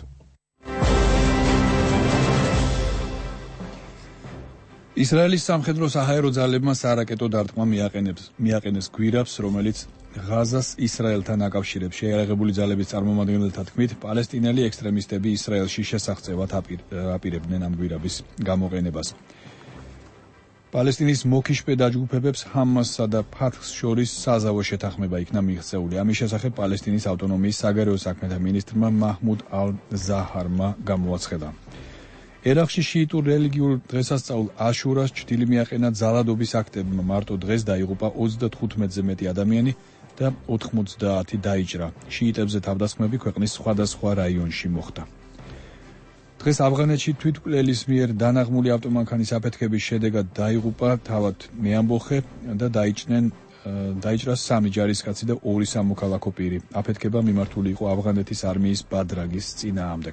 ისრაელის სამხედრო საჰაერო ძალებმა სარაკეტო დარტყმა მიაყენებს მიაყენეს გვირაბს, რომელიც ღაზას ისრაელთან აკავშირებს. შეიარაღებული ძალების წარმომადგენელთა თქმით, პალესტინელი ექსტრემისტები ისრაელში შესახწევად აპირებდნენ ამ გვირაბის გამოყენებას. პალესტინის მოკიშპე დაჯგუფებებს ჰამასსა და ფათჰს შორის საზავო შეთანხმება იქნა მიღწეული. ამის შესახებ პალესტინის ავტონომიის საგარეო საქმეთა მინისტრმა მაჰმუდ ალ-ზაჰარმა გამოაცხადა. ერაყში შიიტურ რელიგიურ დღესასწაულ აშურას ჩრდილი მიაყენა ძალადობის აქტებმა. მარტო დღეს დაიღუპა ოცდათხუთმეტზე მეტი ადამიანი და ოთხმოცდაათი დაიჭრა. შიიტებზე თავდასხმები ქვეყნის სხვადასხვა რაიონში მოხდა. დღეს ავღანეთში თვითმკვლელის მიერ დანაღმული ავტომანქანის აფეთქების შედეგად დაიღუპა თავად მეამბოხე და დაიჭნენ დაიჭრა სამი ჯარისკაცი და ორი სამოქალაქო პირი. აფეთქება მიმართული იყო ავღანეთის არმიის ბადრაგის წინააღმდეგ.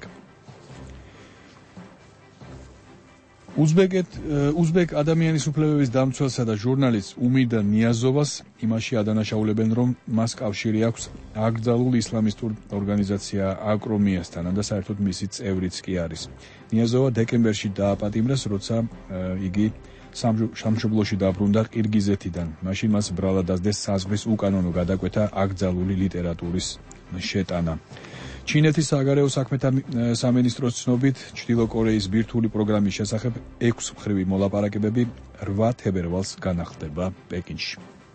უზბეკეთ უზბეკ ადამიანის უფლებების დამცველსა და ჟურნალისტ უმიდა ნიაზოვას იმაში ადანაშაულებენ, რომ მას კავშირი აქვს აკრძალულ ისლამისტურ ორგანიზაცია აკრომიასთან და საერთოდ მისი წევრიც კი არის. ნიაზოვა დეკემბერში დააპატიმრეს, როცა იგი სამშობლოში დაბრუნდა ყირგიზეთიდან. მაშინ მას ბრალად დასდეს საზღვრის უკანონო გადაკვეთა აკრძალული ლიტერატურის შეტანა. ჩინეთის საგარეო საქმეთა სამინისტროს ცნობით, ჩრდილო კორეის ბირთვული პროგრამის შესახებ ექვს მხრივი მოლაპარაკებები რვა თებერვალს განახლდება პეკინში.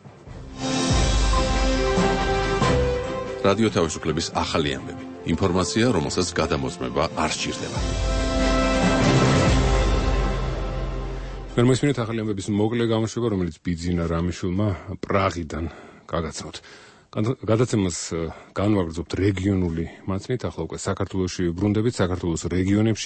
რადიო თავისუფლების ახალი ამბები. ინფორმაცია, რომელსაც გადამოწმება არ სჭირდება. მე მოსმინეთ ახალი ამბების მოკლე გამოშვება, რომელიც ბიძინა რამიშვილმა პრაღიდან გაგაცნოთ. გადაცემას განვაგრძობთ რეგიონული მაცნით, ახლა უკვე საქართველოში ბრუნდებით, საქართველოს რეგიონებში.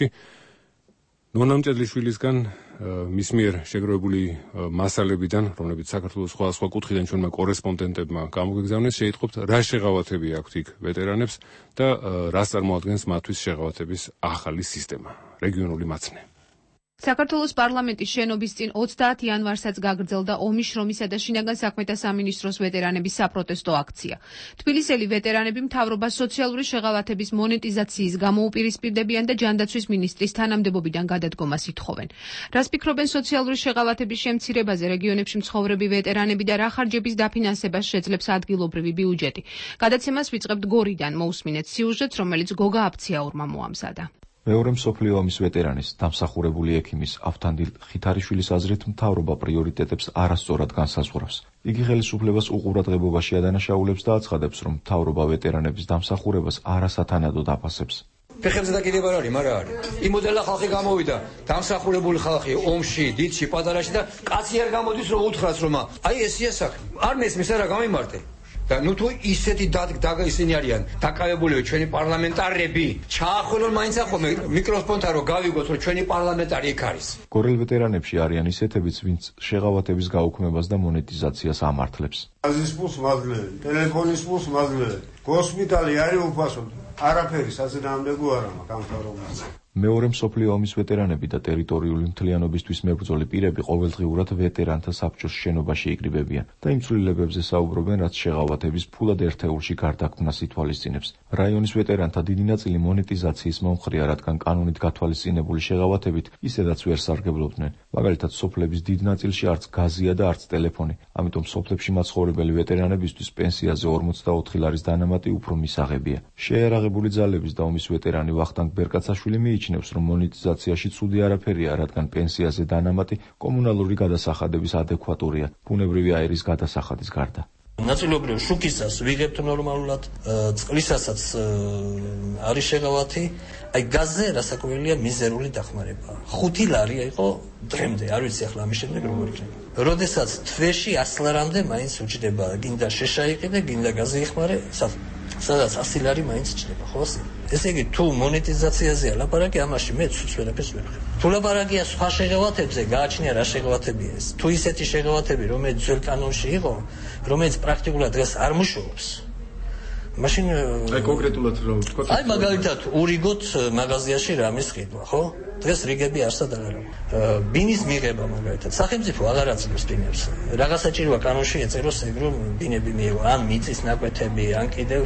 ნონა მჭედლიშვილისგან მის მიერ შეგროვებული მასალებიდან, რომლებიც საქართველოს სხვადასხვა კუთხიდან ჩვენმა კორესპონდენტებმა გამოგეგზავნეს, შეიტყობთ, რა შეღავათები აქვთ იქ ვეტერანებს და რას წარმოადგენს მათთვის შეღავათების ახალი სისტემა. რეგიონული მაცნე. საქართველოს პარლამენტის შენობის წინ ოცდაათი იანვარსაც გაგრძელდა ომის შრომისა და შინაგან საქმეთა სამინისტროს ვეტერანების საპროტესტო აქცია. თბილისელი ვეტერანები მთავრობას სოციალური შეღავათების მონეტიზაციის გამო უპირისპირდებიან და ჯანდაცვის მინისტრის თანამდებობიდან გადადგომას ითხოვენ. რას ფიქრობენ სოციალური შეღავათების შემცირებაზე რეგიონებში მცხოვრები ვეტერანები და რა ხარჯების დაფინანსებას შეძლებს ადგილობრივი ბიუჯეტი? გადაცემას ვიწყებთ გორიდან, მოусმინეთ სიუჟეტს, რომელიც გოგა აფციაურმა მოამზადა. მეორე მსოფლიო ომის ვეტერანის, დამსახურებული ექიმის ავთანდილ ხითარიშვილის აზრით, მთავრობა პრიორიტეტებს არასწორად განსაზღვრავს. იგი ხელისუფლებას უყურადღებობაში ადანაშაულებს და აცხადებს, რომ მთავრობა ვეტერანების დამსახურებას არასათანადოდ აფასებს. ფეხებზე დაკიდება რა არის, მაგრამ არის. იმოდელა ხალხი გამოვიდა, დამსახურებული ხალხი ომში, დიდში, პატარაში და კაცი არ გამოდის რომ უთხრას რომ აი ესია საქმე. არ მესმის რა გამიმარტე. და ნუ თუ ისეთი დაგაისინი არიან დაკავებულიო ჩვენი პარლამენტარები ჩაახველონ მაინც ახome მიკროფონთან რომ გავიგოთ რომ ჩვენი პარლამენტარი იქ არის. გორელ ვეტერანებში არიან ისეთებიც, ვინც შეღავათების გაუქმებას და მონეტიზაციას ამართლებს. აზის პულს მაძლევენ, ტელეფონის პულს მაძლევენ, ჰოსპიტალი არის უფასო, არაფერი საზრდამდეგო არა მაქვს ამ თორომაც. მეორე მსოფლიო ომის ვეტერანები და ტერიტორიული მთლიანობისთვის მებრძოლი პირები ყოველდღიურად ვეტერანთა საბჭოს შენობაში იკრიბებიან და იმ ცვლილებებზე საუბრობენ, რაც შეღავათების ფულად ერთეულში გარდაქმნას ითვალისწინებს. რაიონის ვეტერანთა დიდი ნაწილი მონეტიზაციის მომხრეა, რადგან კანონით გათვალისწინებული შეღავათებით ისედაც ვერ სარგებლობდნენ. მაგალითად, სოფლების დიდ ნაწილში არც გაზია და არც ტელეფონი, ამიტომ სოფლებში მაცხოვრებელი ვეტერანებისთვის პენსიაზე ორმოცდაოთხი ლარის დანამატი უფრო მისაღებია. შეიარაღებული ძალების და ომის ვეტერანი ვახტანგ ბერკაცაშვილი მიიჩნევს, რომ მონეტიზაციაში ცუდი არაფერია, რადგან პენსიაზე დანამატი კომუნალური გადასახადების ადეკვატურია, ბუნებრივი აირის გადასახადის გარდა. ნაწილობრივ შუქისას ვიღებთ ნორმალურად, წყლისასაც არის შეღავათი. აი გაზზე რასაკვირველია მიზერული დახმარება. ხუთი ლარი იყო დღემდე, არ ვიცი ახლა ამის შემდეგ როგორ იქნება. როდესაც თვეში ას ლარამდე მაინც უჯდება, გინდა შეშა იყიდე, გინდა გაზი იხმარე, სადაც ასი ლარი მაინც ჭდება, ხო? ესე იგი თუ მონეტიზაციაზეა ლაპარაკი, ამაში მე ცუც ვერაფერს ვერ ვხედავ. თუ ლაპარაკია სხვა შეღავათებზე, გააჩნია რა შეღავათებია ეს. თუ ისეთი შეღავათები, რომელიც ძველ კანონში იყო, რომელიც პრაქტიკულად დღეს არ მუშაობს, მაშინ აი კონკრეტულად რა ვთქვა? აი მაგალითად ურიგოთ მაღაზიაში რამის ყიდვა, ხო? დღეს რიგები არსად არ არის. ბინის მიღება მაგალითად სახელმწიფო აღარ აძლევს ბინებს. რაღაც საჭიროა კანონში ეწეროს ეგ რომ ბინები მიიღო, ან მიწის ნაკვეთები, ან კიდევ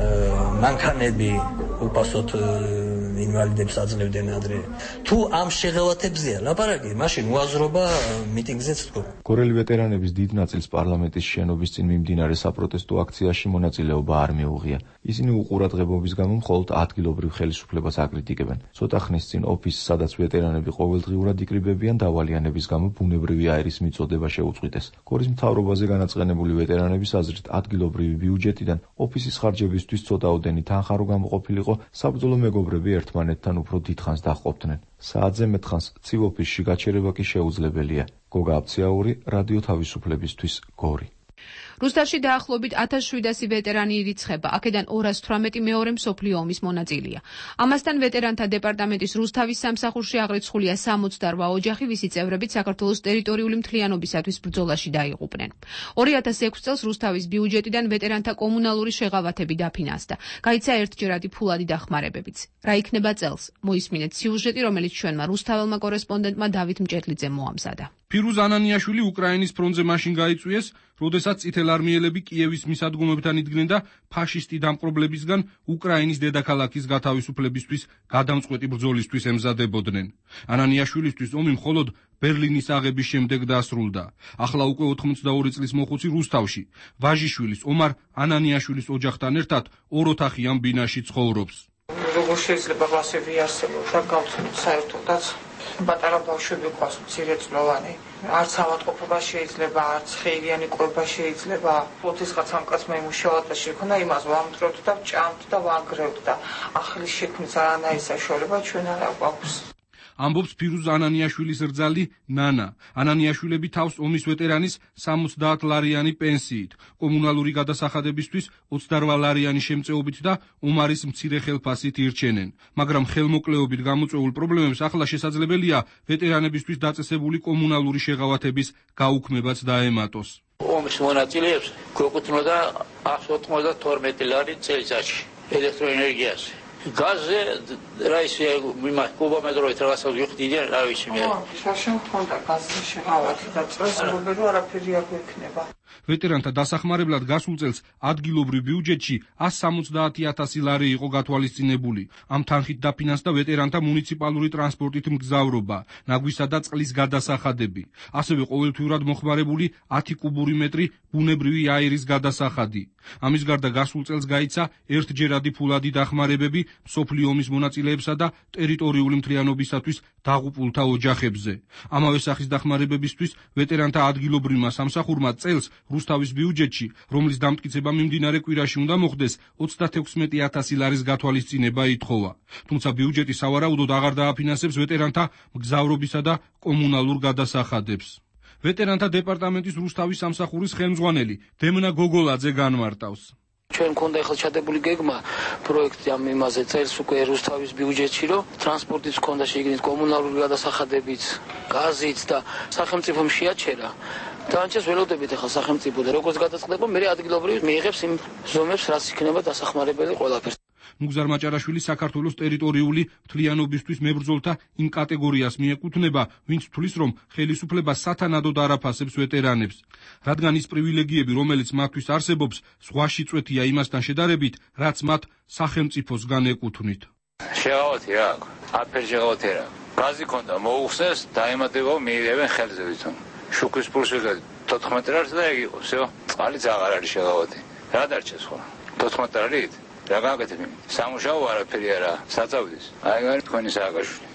მანქანები უპასოდ ინვალიდებს აძლევდნენ ადრე. თუ ამ შეღავათებზეა ლაპარაკი, მაშინ უაზრობა მიტინგზეც თქო. გორელი ვეტერანების დიდ ნაწილს პარლამენტის შენობის წინ მიმდინარე საპროტესტო აქციაში მონაწილეობა არ მიუღია. ისინი უყურადღებობის გამო მხოლოდ ადგილობრივ ხელისუფლებას აკრიტიკებენ. ცოტა ხნის წინ ოფისს, სადაც ვეტერანები ყოველდღიურად იკრიბებიან, დავალიანების გამო ბუნებრივი აირის მიწოდება შეუწყვიტეს. გორის მთავრობაზე განაწყენებული ვეტერანების აზრით, ადგილობრივი ბიუჯეტიდან ოფისის ხარჯებისთვის ცოტაოდენი თანხა რო გამოყოფილიყო, საბრძოლო მეგობრები ერთმანეთთან უფრო დიდხანს დაჰყოფდნენ. საათზე მეტხანს ცივ ოფისში გაჩერება კი შეუძლებელია. გოგა აბციაური, რადიო თავისუფლებისთვის, გორი. რუსთავში დაახლოებით ათას შვიდასი ვეტერანი ირიცხება, აქედან ორას თვრამეტი მეორე მსოფლიო ომის მონაწილეა. ამასთან ვეტერანთა დეპარტამენტის რუსთავის სამსახურში აღრიცხულია სამოცდაოთხ ოჯახი, ვისი წევრებიც საქართველოს ტერიტორიული მთლიანობისათვის ბრძოლაში დაიღუპნენ. ორი ათას ექვსი წელს რუსთავის ბიუჯეტიდან ვეტერანთა კომუნალური შეღავათები დაფინანსდა. გაიცა ერთჯერადი ფულადი დახმარებებიც. რა იქნება წელს? მოისმინეთ სიუჟეტი, რომელიც ჩვენმა რუსთაველმა კორესპონდენტმა დავით მჭედლიძემ მოამზადა. ფირუზ ანანიაშვილი უკრაინის ფრონტზე მაშინ გაიწვიეს, როდესაც წითელარმიელები კიევის მისადგომებთან იდგნენ და ფაშისტი დამპყრობლებისგან უკრაინის დედაქალაქის გათავისუფლებისთვის გადამწყვეტი ბრძოლისთვის ემზადებოდნენ. ანანიაშვილისთვის ომი მხოლოდ ბერლინის აღების შემდეგ დასრულდა. ახლა უკვე ოთხმოცდაორი წლის მოხუცი რუსთავში, ვაჟიშვილის ომარ ანანიაშვილის ოჯახთან ერთად ორ ოთახიან ბინაში ცხოვრობს. როგორ შეიძლება კლასები არსებობს და გავცნოთ საერთოდაც პატარა ბავშვები ყავს მცირეწლოვანი, არც ავადმყოფობა შეიძლება, არც ხეივიანი კვება შეიძლება. ოცდაათი სამკაცმა იმუშავა და შექონა იმას ვამტროთ და ვჭამთ და ვაგრევთ და ახლის შექმნის არანაირი საშუალება ჩვენ არ აქვს. ამბობს ფირუზ ანანიაშვილის რძალი ნანა. ანანიაშვილები თავს ომის ვეტერანის სამოცდაათ ლარიანი პენსიით, კომუნალური გადასახადებისთვის ოცდაოთხ ლარიანი შემწეობით და ომარის მცირე ხელფასით ირჩენენ. მაგრამ ხელმოკლეობით გამოწვეულ პრობლემებს ახლა შესაძლებელია ვეტერანებისთვის დაწესებული კომუნალური შეღავათების გაუქმებაც დაემატოს. ომის მონაწილეებს გვეკუთვნოდა ათს ოცდათორმეტი ლარი წელიწადში ელექტროენერგიაზე. გაზზე რა ისე მიმართ კუბომეტრობით რაღაცას ვიხდიდიან, რა ვიცი მე. შაშენ ხონდა გაზზე შეღავათი და წელს რობერო არაფერი არ გვექნება. ვეტერანთა დასახმარებლად გასულ წელს ადგილობრივ ბიუჯეტში ას სამოცდაათი ათასი ლარი იყო გათვალისწინებული. ამ თანხით დაფინანსდა ვეტერანთა მუნიციპალური ტრანსპორტით მგზავრობა, ნაგვისა და წყლის გადასახადები. ასევე ყოველთვიურად მოხმარებული ათი კუბური მეტრი ბუნებრივი აირის გადასახადი. ამის გარდა გასულ წელს გაიცა ერთჯერადი ფულადი დახმარებები მსოფლიო ომის მონაწილეებსა და ტერიტორიული მთლიანობისათვის დაღუპულთა ოჯახებზე. ამავე სახის დახმარებებისთვის ვეტერანთა ადგილობრივმა სამსახურმა წელს რუსთავის ბიუჯეტში, რომლის დამტკიცება მიმდინარე კვირაში უნდა მოხდეს, ოცდათექვსმეტი ათასი ლარის გათვალისწინება ითხოვა. თუმცა ბიუჯეტი სავარაუდოდ აღარ დააფინანსებს ვეტერანთა მგზავრობისა და კომუნალურ გადასახადებს. ვეტერანთა დეპარტამენტის რუსთავის სამსახურის ხელმძღვანელი დემნა გოგოლაძე განმარტავს. ჩვენ მქონდა ახლა ჩადებული გეგმა პროექტი ამ იმაზე წელს უკვე რუსთავის ბიუჯეტში, რომ ტრანსპორტიც მქონდა შეგინით კომუნალური გადასახადებიც, გაზიც და სახელმწიფომ შეაჩერა. დაანჩეს ველოდებით ახლა სახელმწიფო და როგორც გადაწყდება, მე ადგილობრივი მიიღებს იმ ზომებს, რაც იქნება დასახმარებელი ყველაფერს. მუგზარ მაჭარაშვილი საქართველოს ტერიტორიული მთლიანობისთვის მებრძოლთა იმ კატეგორიას მიეკუთვნება, ვინც თვლის, რომ ხელისუფლება სათანადოდ არაფასებს ვეტერანებს, რადგან ის პრივილეგიები, რომელიც მათთვის არსებობს, ზღვაში წვეთია იმასთან შედარებით, რაც მათ სახელმწიფოსგან ეკუთვნით. შეღავათი რა აქვს? აფერ შეღავათი რა. გაზი ქონდა, მოუხსნეს, დაემატება, მიიღებენ ხელზე თვითონ. შუქის პულს ვიღეთ თოთხმეტი ლარს და ეგ იყო, всё. წყალიც აღარ არის შეღავათი. რა დარჩეს ხო? თოთხმეტი ლარით? რა გაკეთებ? სამუშაო არაფერი არა, საწავლის. აი, თქვენი სააკაშვილი.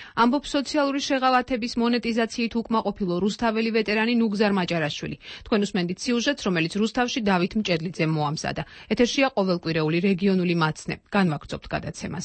ამბობს სოციალური შეღავათების მონეტიზაციით უკმაყოფილო რუსთაველი ვეტერანი ნუგზარ მაჭარაშვილი. თქვენ უსმენთ სიუჟეტს, რომელიც რუსთავში დავით მჭედლიძემ მოამზადა. ეთერშია ყოველკვირეული რეგიონული მაცნე. განვაგრძობთ გადაცემას.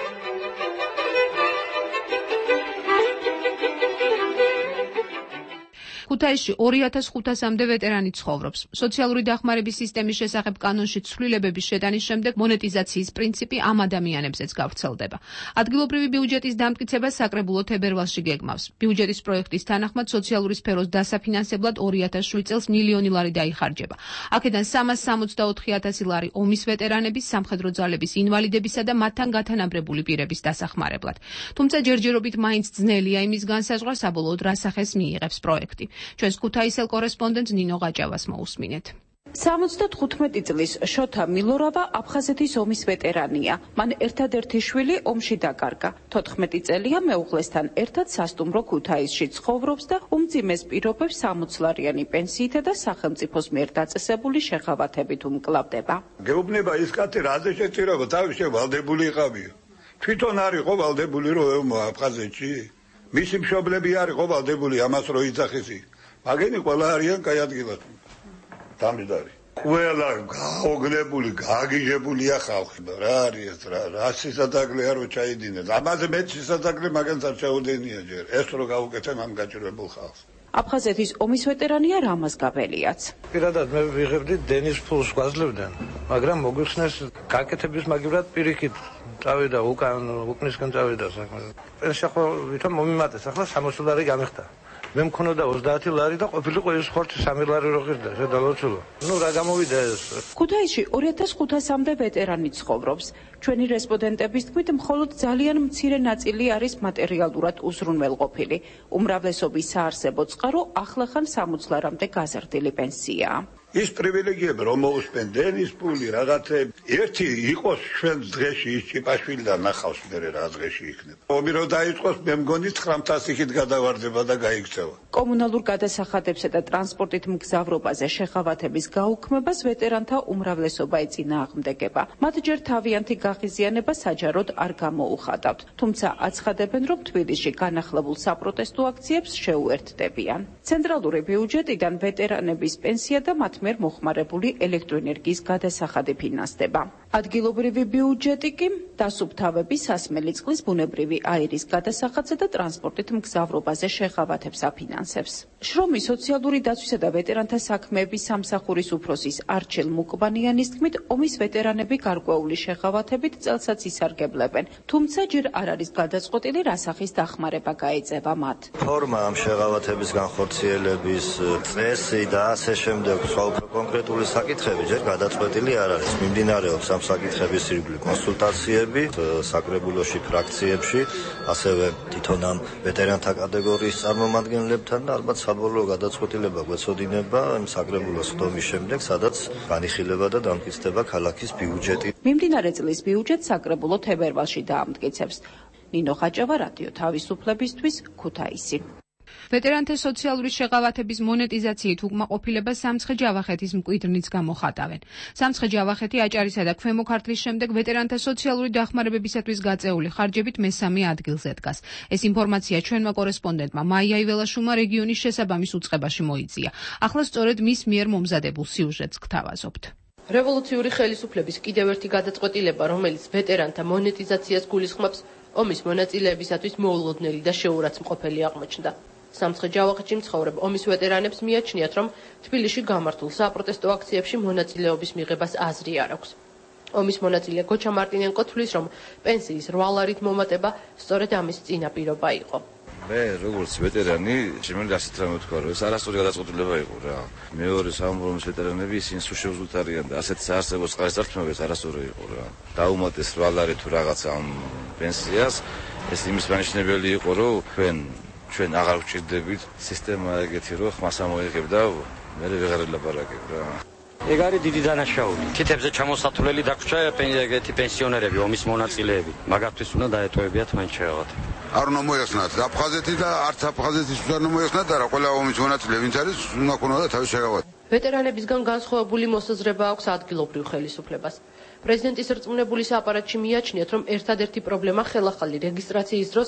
ქუთაისში ორი ათას ხუთასამდე ვეტერანი ცხოვრობს. სოციალური დახმარების სისტემის შესახებ კანონში ცვლილებების შეტანის შემდეგ მონეტიზაციის პრინციპი ამ ადამიანებზეც გავრცელდება. ადგილობრივი ბიუჯეტის დამტკიცება საკრებულო თებერვალში გეგმავს. ბიუჯეტის პროექტის თანახმად სოციალური სფეროს დასაფინანსებლად ორი ათას შვიდ წელს მილიონი ლარი დაიხარჯება. აქედან სამას სამოცდაოთხი ათასი ლარი ომის ვეტერანების, სამხედრო ძალების ინვალიდებისა და მათთან გათანაბრებული პირების დასახმარებლად. თუმცა ჯერჯერობით მაინც ძნელია იმის განსაზღვრა, საბოლოოდ რა სახეს მიიღებს პროექტი. ჩვენს ქუთაისელ კორესპონდენტ ნინო გაჭავას მოусმინეთ. სამოცდათხუთმეტი წლის შოთა მილორავა აფხაზეთის ომის ვეტერანია. მან ერთადერთი შვილი ომში დაკარგა. თოთხმეტი წელია მეუღლესთან ერთად სასტუმრო ქუთაისში ცხოვრობს და უმძიმეს პირობებს სამოცლარიანი პენსიითა და სახელმწიფოს მიერ დაწესებული შეღავათებით უმკლავდება. გეუბნება ის კაცი რაზე შეწირება, თავის ვალდებული იყავიო. თვითონ არისო ვალდებული რო ემო აფხაზეთში. მისი მშობლები არისო ვალდებული ამას რო იძახისი. მაგენი ყველა არიან კაი ადგილას. დამჯდარი. ყველა გაოგნებული, გაგიჟებულია ხალხი. რა არის ეს რა? რა სისადაგლეა რო ჩაიდინეს. ამაზე მეც სისადაგლე მაგენც არ ჩაუდენია ჯერ. ეს რო გავუკეთე ამ გაჭირებულ ხალხს. აფხაზეთის ომის ვეტერანია რამაზ გაბელიაც. პირადად მე ვიღებდი დენის ფულს გვაძლევდნენ, მაგრამ მოგვიხსნეს გაკეთების მაგივრად პირიქით წავიდა უკან უკნისკენ წავიდა საქმე. პენსია ხო ვითომ მომიმატეს, ახლა სამოცი ლარი გამიხდა. მე მქონოდა ოცდაათი ლარი და ყოფილიყო ის ხორცი სამი ლარი რო ღირდა, შედალოცულო. ნუ რა გამოვიდა ეს? ქუთაისში ორი ათას ხუთასამდე ვეტერანი ცხოვრობს. ჩვენი რესპონდენტების თქმით, მხოლოდ ძალიან მცირე ნაწილი არის მატერიალურად უზრუნველყოფილი. უმრავლესობის საარსებო წყარო ახლახან სამოცი ლარამდე გაზრდილი პენსიაა. ის პრივილეგიები რომ მოусპენ დენის ფული რაღაცები ერთი იყოს ჩვენ დღეში ის ჭიპაშვილი და ნახავს მე რა დღეში იქნება. ომი რო დაიწყოს მე მგონი ცხრამთასი იქით გადავარდება და გაიქცევა. კომუნალურ გადასახადებსა და ტრანსპორტით მგზავრობაზე შეღავათების გაუქმებას ვეტერანთა უმრავლესობა ეწინააღმდეგება. მათ ჯერ თავიანთი გაღიზიანება საჯაროდ არ გამოუხატავთ, თუმცა აცხადებენ, რომ თბილისში განახლებულ საპროტესტო აქციებს შეუერთდებიან. ცენტრალური ბიუჯეტიდან ვეტერანების პენსია და მათ მიერ მოხმარებული ელექტროენერგიის გადასახადი ფინანსდება. ადგილობრივი ბიუჯეტი კი დასუფთავების, სასმელი წყლის, ბუნებრივი აირის გადასახადსა და ტრანსპორტით მგზავრობაზე შეღავათებს აფინანსებს. შრომის სოციალური დაცვისა და ვეტერანთა საქმეების სამსახურის უფროსის არჩილ მუკბანიანის თქმით, ომის ვეტერანები გარკვეული შეღავათებით წელსაც ისარგებლებენ, თუმცა ჯერ არ არის გადაწყვეტილი რა სახის დახმარება გაეწევა მათ. ფორმა ამ შეღავათების განხორციელების წესი და ასე შემდეგ სხვა უფრო კონკრეტული საკითხები ჯერ გადაწყვეტილი არ არის. მიმდინარეობს ამ საკითხების ირგვლივ კონსულტაციები საკრებულოში, ფრაქციებში, ასევე თვითონ ამ ვეტერანთა კატეგორიის წარმომადგენლებთან და ალბათ საბოლოო გადაწყვეტილება გვეცოდინება იმ საკრებულოს ხდომის შემდეგ, სადაც განიხილება და დამტკიცდება ქალაქის ბიუჯეტი. მიმდინარე წლის ბიუჯეტს საკრებულო თებერვალში დაამტკიცებს. ნინო ხაჭავა, რადიო თავისუფლებისთვის, ქუთაისი. ვეტერანთა სოციალური შეღავათების მონეტიზაციით უკმაყოფილება სამცხე-ჯავახეთის მკვიდრნიც გამოხატავენ. სამცხე-ჯავახეთი აჭარისა და ქვემო ქართლის შემდეგ ვეტერანთა სოციალური დახმარებებისათვის გაწეული ხარჯებით მესამე ადგილზე დგას. ეს ინფორმაცია ჩვენმა კორესპონდენტმა მაია იველაშვილმა რეგიონის შესაბამის უწყებაში მოიწია. ახლა სწორედ მის მიერ მომზადებულ სიუჟეტს გთავაზობთ. რევოლუციური ხელისუფლების კიდევ ერთი გადაწყვეტილება, რომელიც ვეტერანთა მონეტიზაციას გულისხმობს, ომის მონაწილეებისათვის მოულოდნელი და შეურაცხმყოფელი აღმოჩნდა. სამცხე-ჯავახეთში მცხოვრებ ომის ვეტერანებს მიაჩნიათ, რომ თბილისში გამართულ საპროტესტო აქციებში მონაწილეობის მიღებას აზრი არ აქვს. ომის მონაწილე გოჩა მარტინენკო თვლის, რომ პენსიის რვა ლარით მომატება სწორედ ამის წინაპირობა იყო. მე როგორც ვეტერანი, შემიძლია ასეთ რამე ვთქვა, რომ ეს არასწორი გადაწყვეტილება იყო რა. მეორე სამომრომის ვეტერანები ისინი სულ შეუძლოთ არიან და ასეთ საარსებო წყარის დარქმევა ეს არასწორი იყო რა. დაუმატეს რვა ლარი თუ რაღაც ამ პენსიას, ეს იმის მანიშნებელი იყო, რომ ჩვენ ჩვენ აღარ ვჭირდებით სისტემა ეგეთი, რომ ხმას ამოიღებდა, მე ვეღარ ელაპარაკებ რა. ეგ არის დიდი დანაშაული. თითებზე ჩამოსათვლელი დაგვრჩა ეგეთი პენსიონერები, ომის მონაწილეები. მაგათთვის უნდა დაეტოვებიათ მაინც შეღავათება. არ უნდა მოიხსნათ აფხაზეთი და არც აფხაზეთის არ უნდა მოიხსნათ, არა ყველა ომის მონაწილე ვინც არის, უნდა ქონოდა თავის შეღავათება. ვეტერანებისგან განსხვავებული მოსაზრება აქვს ადგილობრივ ხელისუფლებას. პრეზიდენტის რწმუნებული სააპარატში მიაჩნიათ, რომ ერთადერთი პრობლემა ხელახალი რეგისტრაციის დროს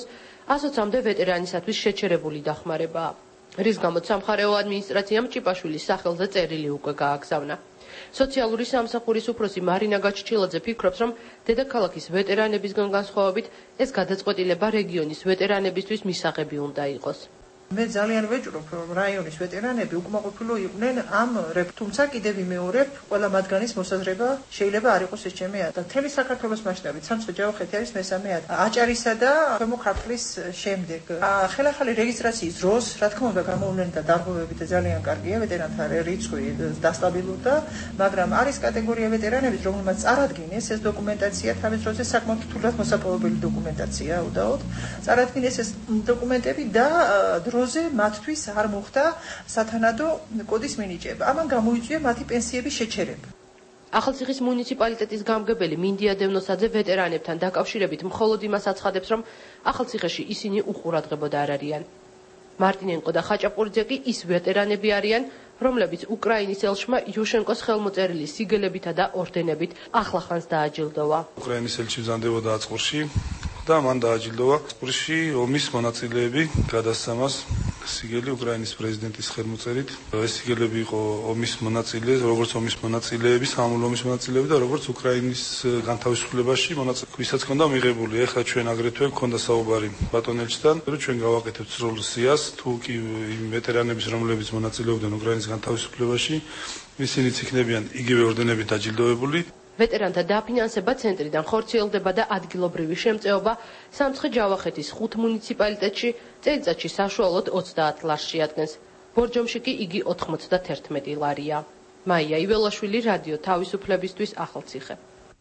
ასოცამდე ვეტერანისათვის შეჩერებული დახმარებაა, რის გამოც სამხარეო ადმინისტრაციამ ჭიპაშვილის სახელზე წერილი უკვე გააგზავნა. სოციალური სამსახურის უფროსი მარინა გაჩჩილაძე ფიქრობს, რომ დედაქალაქის ვეტერანებისგან განსხვავებით ეს გადაწყვეტილება რეგიონის ვეტერანებისთვის მისაღები უნდა იყოს. მე ძალიან ვეჭვრობ, რომ რაიონის ვეტერანები უკმაყოფილო იყვნენ ამ რეფ, თუმცა კიდევ ვიმეორებ, ყველა მათგანის მოსაზრება შეიძლება არ იყოს ეს ჩემი და მთელი საქართველოს მასშტაბით სამცხე-ჯავახეთი არის მესამე ადგილი. აჭარისა და ქვემო ქართლის შემდეგ. ხელახალი რეგისტრაციის დროს, რა თქმა უნდა, გამოვლენდა დარღვევები და ძალიან კარგია ვეტერანთა რიცხვი დასტაბილურდა, მაგრამ არის კატეგორია ვეტერანების, რომელმაც წარადგინეს ეს დოკუმენტაცია თავის დროზე საკმაოდ რთულად მოსაპოვებელი დოკუმენტაცია უდაოდ. წარადგინეს ეს დოკუმენტები და დროზე მათთვის არ მოხდა სათანადო კოდის მინიჭება. ამან გამოიწვია მათი პენსიების შეჩერება. ახალციხის მუნიციპალიტეტის გამგებელი მინდია დევნოსაძე ვეტერანებთან დაკავშირებით მხოლოდ იმას აცხადებს, რომ ახალციხეში ისინი უყურადღებოდ არ არიან. მარტინენკო და ხაჭაპურიძე კი ის ვეტერანები არიან, რომლებიც უკრაინის ელჩმა იუშენკოს ხელმოწერილი სიგელებითა და ორდენებით ახლახანს დააჯილდოვა. უკრაინის ელჩი ბრძანდებოდა აწყურში და მან დააჯილდოვა აწყურში ომის მონაწილეები გადასცემას სიგელი უკრაინის პრეზიდენტის ხელმოწერით. ეს სიგელები იყო ომის მონაწილე, როგორც ომის მონაწილეები, სამამულო ომის მონაწილეები და როგორც უკრაინის განთავისუფლებაში მონაწილე, ვისაც ჰქონდა მიღებული. ეხლა ჩვენ აგრეთვე ჰქონდა საუბარი ბატონ ელჩთან, რომ ჩვენ გავაკეთებთ სრულ სიას, თუ კი იმ ვეტერანების, რომლებიც მონაწილეობდნენ უკრაინის განთავისუფლებაში, ისინიც იქნებიან იგივე ორდენებით დაჯილდოებული. ვეტერანთა დაფინანსება ცენტრიდან ხორციელდება და ადგილობრივი შემწეობა სამცხე-ჯავახეთის ხუთ მუნიციპალიტეტში წელიწადში საშუალოდ ოცდაათ ლარს შეადგენს. ბორჯომში კი იგი ოთხმოცდაერთმეტი ლარია. მაია იველაშვილი, რადიო თავისუფლებისთვის, ახალციხე.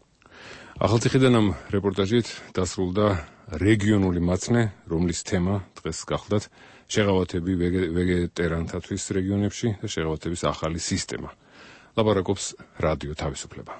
ახალციხიდან ამ რეპორტაჟით დასრულდა რეგიონული მაცნე, რომლის თემა დღეს გახლდათ შეღავათები ვეგეტერანთათვის რეგიონებში და შეღავათების ახალი სისტემა. ლაპარაკობს რადიო თავისუფლება.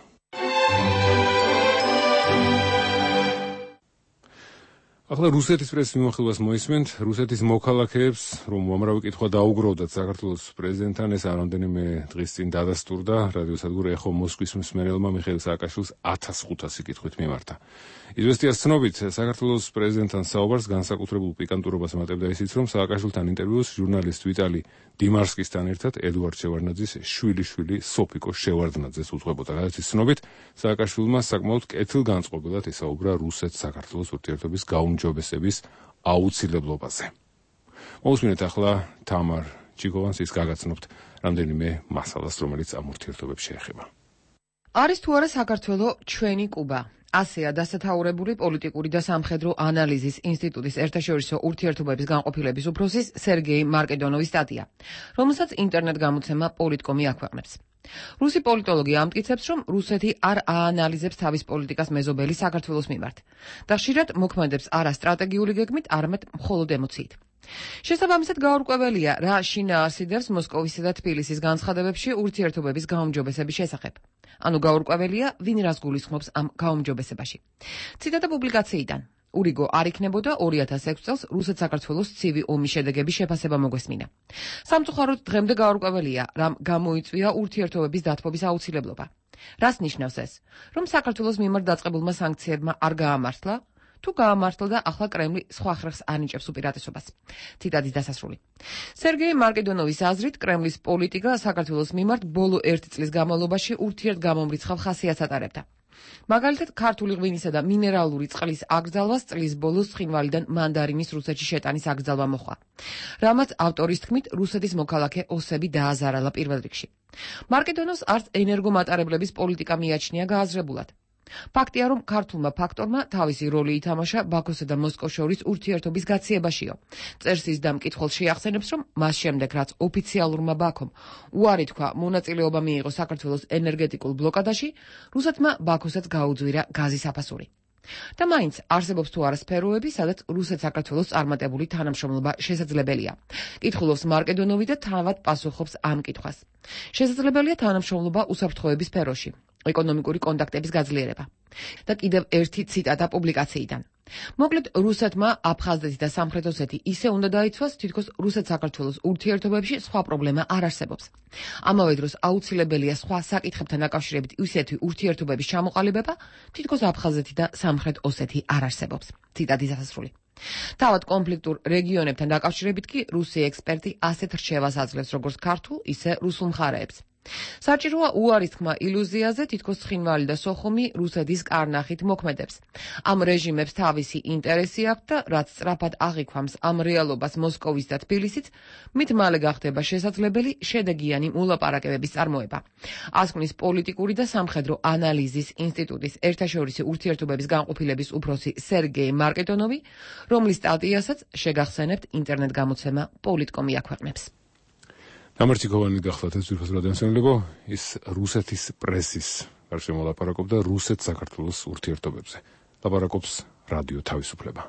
ახლა რუსეთის პრესის მიმოხილვას მოისმენთ. რუსეთის მოქალაქეებს, რომ უამრავი კითხვა დაუგროვდათ საქართველოს პრეზიდენტთან, ეს რამდენიმე დღის წინ დადასტურდა რადიოსადგურ ეხო მოსკვის მსმენელმა მიხეილ სააკაშვილს ათას ხუთასი კითხვით მიმართა. იზვესტიას ცნობით, საქართველოს პრეზიდენტთან საუბარს განსაკუთრებულ პიკანტურობას ემატებდა ისიც, რომ სააკაშვილთან ინტერვიუს ჟურნალისტ ვიტალი დიმარსკისთან ერთად ედუარდ შევარდნაძის შვილიშვილი სოფიკო შევარდნაძეს უძღვებოდა. გადაცის ცნობით, სააკაშვილმა საკმაოდ კეთილგანწყობილად ისაუბრა რუსეთ-საქართველოს ურთიერთობის გაუმჯობესების აუცილებლობაზე. მოусმინეთ ახლა თამარ ჩიკოვანს, ის გაგაცნობთ რამდენიმე მასალას, რომელიც ამ ურთიერთობებს შეეხება. არის თუ არა საქართველო ჩვენი კუბა? ასეა დასათაურებული პოლიტიკური და სამხედრო ანალიზის ინსტიტუტის ერთაშორისო ურთიერთობების განყოფილების უფროსის სერგეი მარკედონოვის სტატია, რომელსაც ინტერნეტ გამოცემა პოლიტკომი აქვეყნებს. რუსი პოლიტოლოგი ამტკიცებს, რომ რუსეთი არ აანალიზებს თავის პოლიტიკას მეზობელი საქართველოს მიმართ და ხშირად მოქმედებს არა სტრატეგიული გეგმით, არამედ მხოლოდ ემოციით. შესაბამისად გაურკვეველია, რა შინაარსიდებს მოსკოვისა და თბილისის განცხადებებში ურთიერთობების გაუმჯობესების შესახებ. ანუ გაურკვეველია, ვინ რას გულისხმობს ამ გაუმჯობესებაში. ციტატა პუბლიკაციიდან. ურიგო არ იქნებოდა ორი ათას ექვსი წელს რუსეთ-საქართველოს ცივი ომის შედეგების შეფასება მოგვესმინა. სამწუხაროდ დღემდე გაურკვეველია, რამ გამოიწვია ურთიერთობების დათბობის აუცილებლობა. რას ნიშნავს ეს? რომ საქართველოს მიმართ დაწყებულმა სანქციებმა არ გაამართლა? თუ გაამართლა და ახლა კრემლი სხვა ხერხს ანიჭებს უპირატესობას. ციტატის დასასრული. სერგეი მარკედონოვის აზრით, კრემლის პოლიტიკა საქართველოს მიმართ ბოლო ერთი წლის განმავლობაში ურთიერთგამომრიცხავ ხასიათს ატარებდა. მაგალითად, ქართული ღვინისა და მინერალური წყლის აკრძალვას წლის ბოლოს ცხინვალიდან მანდარინის რუსეთში შეტანის აკრძალვა მოხდა. რამაც ავტორის თქმით, რუსეთის მოქალაქე ოსები დააზარალა პირველ რიგში. მარკედონოვს არც ენერგომატარებლების პოლიტიკა მიაჩნია გააზრებულად. ფაქტია, რომ ქართულმა ფაქტორმა თავისი როლი ითამაშა ბაქოსა და მოსკოვს შორის ურთიერთობის გაციებაშიო. წერს ის და მკითხველს შეახსენებს, რომ მას შემდეგ, რაც ოფიციალურმა ბაქომ უარი თქვა მონაწილეობა მიიღო საქართველოს ენერგეტიკულ ბლოკადაში, რუსეთმა ბაქოსაც გაუძვირა გაზის აფასური. და მაინც არსებობს თუ არა სფეროები, სადაც რუსეთ-საქართველოს წარმატებული თანამშრომლობა შესაძლებელია. კითხულობს მარკედონოვი და თავად პასუხობს ამ კითხვას. შესაძლებელია თანამშრომლობა უსაფრთხოების სფეროში, ეკონომიკური კონტაქტების გაძლიერება. და კიდევ ერთი ციტატა პუბლიკაციიდან. მოკლედ, რუსეთმა აფხაზეთი და სამხრეთ ოსეთი ისე უნდა დაიცვას, თითქოს რუსეთ-საქართველოს ურთიერთობებში სხვა პრობლემა არ არსებობს. ამავე დროს აუცილებელია სხვა საკითხებთან დაკავშირებით ისეთი ურთიერთობების ჩამოყალიბება, თითქოს აფხაზეთი და სამხრეთ ოსეთი არ არსებობს. ციტატის დასასრული. თავად კონფლიქტურ რეგიონებთან დაკავშირებით კი რუსი ექსპერტი ასეთ რჩევას აძლევს როგორც ქართულ, ისე რუსულ მხარეებს. საჭიროა უარის თქმა ილუზიაზე, თითქოს ცხინვალი და სოხუმი რუსეთის კარნახით მოქმედებს. ამ რეჟიმებს თავისი ინტერესი აქვთ და რაც სწრაფად აღიქვამს ამ რეალობას მოსკოვის და თბილისიც, მით მალე გახდება შესაძლებელი შედეგიანი მოლაპარაკებების წარმოება. ასკვნის პოლიტიკური და სამხედრო ანალიზის ინსტიტუტის ერთაშორისი ურთიერთობების განყოფილების უფროსი სერგეი მარკეტონოვი, რომლის სტატიასაც შეგახსენებთ ინტერნეტ გამოცემა პოლიტკომი აქვეყნებს. გამარჯობანი გახლავთ ეს ძვირფას რადიომსმენელებო, ის რუსეთის პრესის გარშემო ლაპარაკობდა რუსეთ-საქართველოს ურთიერთობებზე. ლაპარაკობს რადიო თავისუფლება.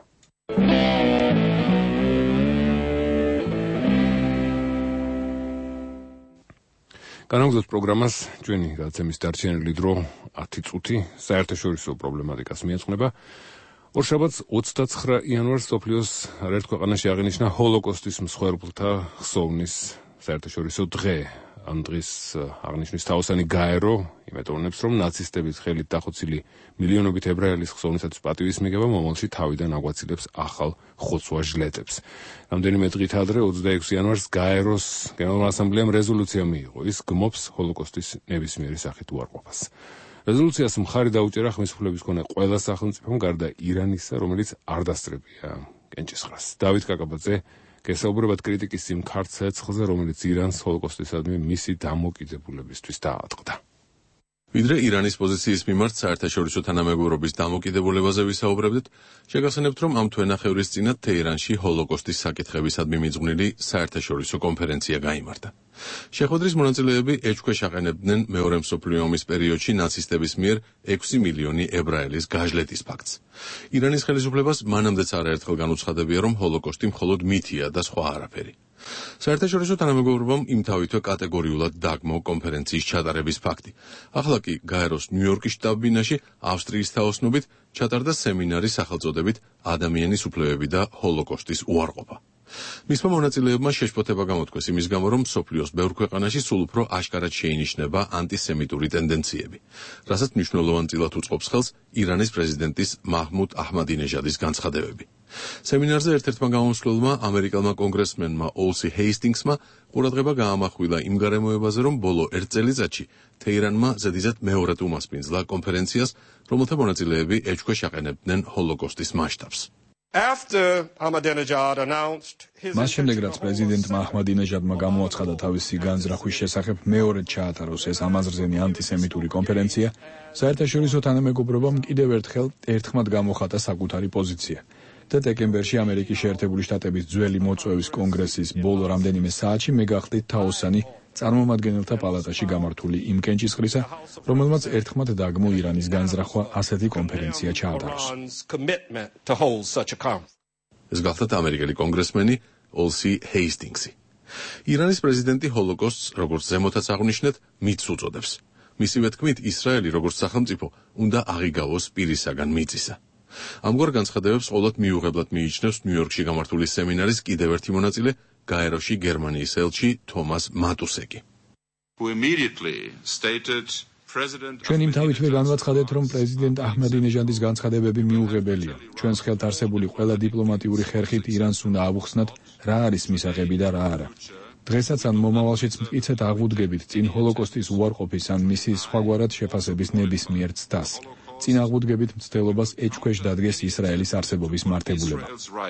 განაგზავნოთ პროგრამას ჩვენი გადაცემის დარჩენილი დრო ათი წუთი საერთაშორისო პრობლემატიკას მიეძღვნება. ორშაბათს ოცდაცხრა იანვარს მსოფლიოს ერთ ქვეყანაში აღინიშნა ჰოლოკოსტის მსხვერპლთა ხსოვნის საერთაშორისო დღე. ამ დღის აღნიშვნის თაოსანი გაერო იმედოვნებს, რომ ნაცისტების ხელით დახოცილი მილიონობით ებრაელის ხსოვნისათვის პატივისმიღება მომავალში თავიდან აგვაცილებს ახალ ხოცვა-ჟლეტებს. რამდენიმე დღით ადრე ოცდაექვსი იანვარს გაეროს გენერალურმა ასამბლეამ რეზოლუცია მიიღო. ის გმობს ჰოლოკოსტის ნებისმიერი სახით უარყოფას. რეზოლუციას მხარი დაუჭერა ხმისუფლების მქონე ყველა სახელმწიფომ, გარდა ირანისა, რომელიც არ დასწრებია კენჭისყრას. დავით კაკაბაძე გესაუბრებათ კრიტიკის იმ ქართ ცეცხლზე, რომელიც ირანს ჰოლოკოსტისადმი მისი დამოკიდებულებისთვის დაატყდა. ვიდრე ირანის პოზიციის მიმართ საერთაშორისო თანამეგობრობის დამოკიდებულებაზე ვისაუბრებდით, შეგახსენებთ, რომ ამ თვენახევრის წინათ თეირანში ჰოლოკოსტის საკითხებისადმი მიძღვნილი საერთაშორისო კონფერენცია გაიმართა. შეხვედრის მონაწილეები ეჭქვეშ აყენებდნენ მეორე მსოფლიო ომის პერიოდში ნაცისტების მიერ ექვსი მილიონი ებრაელის გაჟლეტის ფაქტს. ირანის ხელისუფლებას მანამდეც არაერთხელ განუცხადებია, რომ ჰოლოკოსტი მხოლოდ მითია და სხვა არაფერი. საერთაშორისო თანამეგობრობამ იმთავითვე კატეგორიულად დაგმო კონფერენციის ჩატარების ფაქტი. ახლა კი გაეროს ნიუ-იორკის შტაბ-ბინაში ავსტრიის თაოსნობით ჩატარდა სემინარი სახელწოდებით ადამიანის უფლებები და ჰოლოკოსტის უარყოფა. მისმა მონაწილეებმა შეშფოთება გამოთქვეს იმის გამო, რომ მსოფლიოს ბევრ ქვეყანაში სულ უფრო აშკარად შეინიშნება ანტისემიტური ტენდენციები, რასაც მნიშვნელოვანწილად უწყობს ხელს ირანის პრეზიდენტის მაჰმუდ აჰმადინეჟადის განცხადებები. სემინარზე ერთ-ერთმა გამომსვლელმა ამერიკელმა კონგრესმენმა ოლსი ჰეისტინგსმა ყურადღება გაამახვილა იმ გარემოებაზე, რომ ბოლო ერთ წელიწადში თეირანმა ზედიზედ მეორედ უმასპინძლა კონფერენციას, რომელთა მონაწილეები ეჭქვეშ აყენებდნენ ჰოლოკოსტის მასშტაბს. მას შემდეგ, რაც პრეზიდენტმა აჰმადინეჟადმა გამოაცხადა თავისი განზრახვის შესახებ მეორედ ჩაატაროს ეს ამაზრზენი ანტისემიტური კონფერენცია, საერთაშორისო თანამეგობრობამ კიდევ ერთხელ ერთხმად გამოხატა საკუთარი პოზიცია და დეკემბერში ამერიკის შეერთებული შტატების ძველი მოწვევის კონგრესის ბოლო რამდენიმე საათში მე გახდით თაოსანი წარმომადგენელთა პალატაში გამართული იმ კენჭისყრისა, რომელმაც ერთხმად დაგმო ირანის განზრახვა ასეთი კონფერენცია ჩაატაროს. ეს გახლდათ ამერიკელი კონგრესმენი ოლსი ჰეისტინგსი. ირანის პრეზიდენტი ჰოლოკოსტს, როგორც ზემოთაც აღნიშნეთ, მითს უწოდებს. მისივე თქმით, ისრაელი როგორც სახელმწიფო უნდა აღიგავოს პირისაგან მიწისა. ამგვარ განცხადებებს ყოველდღე მიუღებლად მიიჩნევს ნიუ-იორკში გამართული სემინარის კიდევ ერთი მონაწილე, გაეროში გერმანიის ელჩი თომას მატუსეკი. ჩვენ იმ თავითვე განვაცხადეთ, რომ პრეზიდენტ აჰმადინეჟადის განცხადებები მიუღებელია. ჩვენს ხელთ არსებული ყველა დიპლომატიური ხერხით ირანს უნდა ავუხსნათ, რა არის მისაღები და რა არა. დღესაც ან მომავალშიც მტკიცედ აღვუდგებით წინ ჰოლოკოსტის უარყოფის ან მისი სხვაგვარად შეფასების ნებისმიერ ცდას. წინ აღვუდგებით მცდელობას ეჭქვეშ დადგეს ისრაელის არსებობის მართებულება.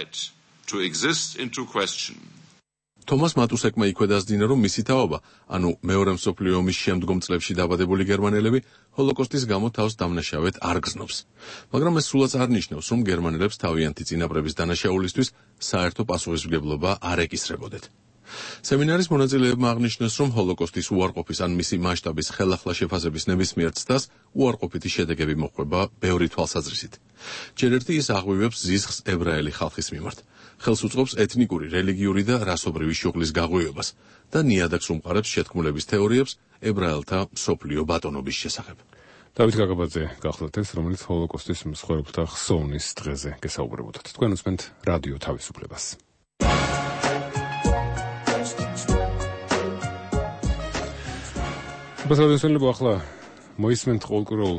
თომას მატუსეკმა იქვედასძინა, რომ მისი თაობა, ანუ მეორე მსოფლიო ომის შემდგომ წლებში დაბადებული გერმანელები, ჰოლოკოსტის გამო თავს დამნაშავედ არ გზნობს. მაგრამ ეს სულაც არ ნიშნავს, რომ გერმანელებს თავიანთი წინაპრების დანაშაულისთვის საერთო პასუხისმგებლობა არ ეკისრებოდეთ. სემინარის მონაწილეებმა აღნიშნეს, რომ ჰოლოკოსტის უარყოფის ან მისი მასშტაბის ხელახლა შეფასების ნებისმიერ ცდას უარყოფითი შედეგები მოჰყვება ბევრი თვალსაზრისით. ჯერ ერთი ის აღვივებს ზიზღს ებრაელი ხალხის მიმართ. ხელს უწყობს ეთნიკური, რელიგიური და რასობრივი შუღლის გაღვივებას და ნიადაგს უმყარებს შეთქმულების თეორიებს ებრაელთა მსოფლიო ბატონობის შესახებ. დავით კაკაბაძე გახლავთ ეს, რომელიც ჰოლოკოსტის მსხვერპლთა ხსოვნის დღეზე გესაუბრებოდათ. თქვენ უსმენთ რადიო თავისუფლებას. ბაზარდენსენლებო ახლა მოისმენთ ყოველკვირეულ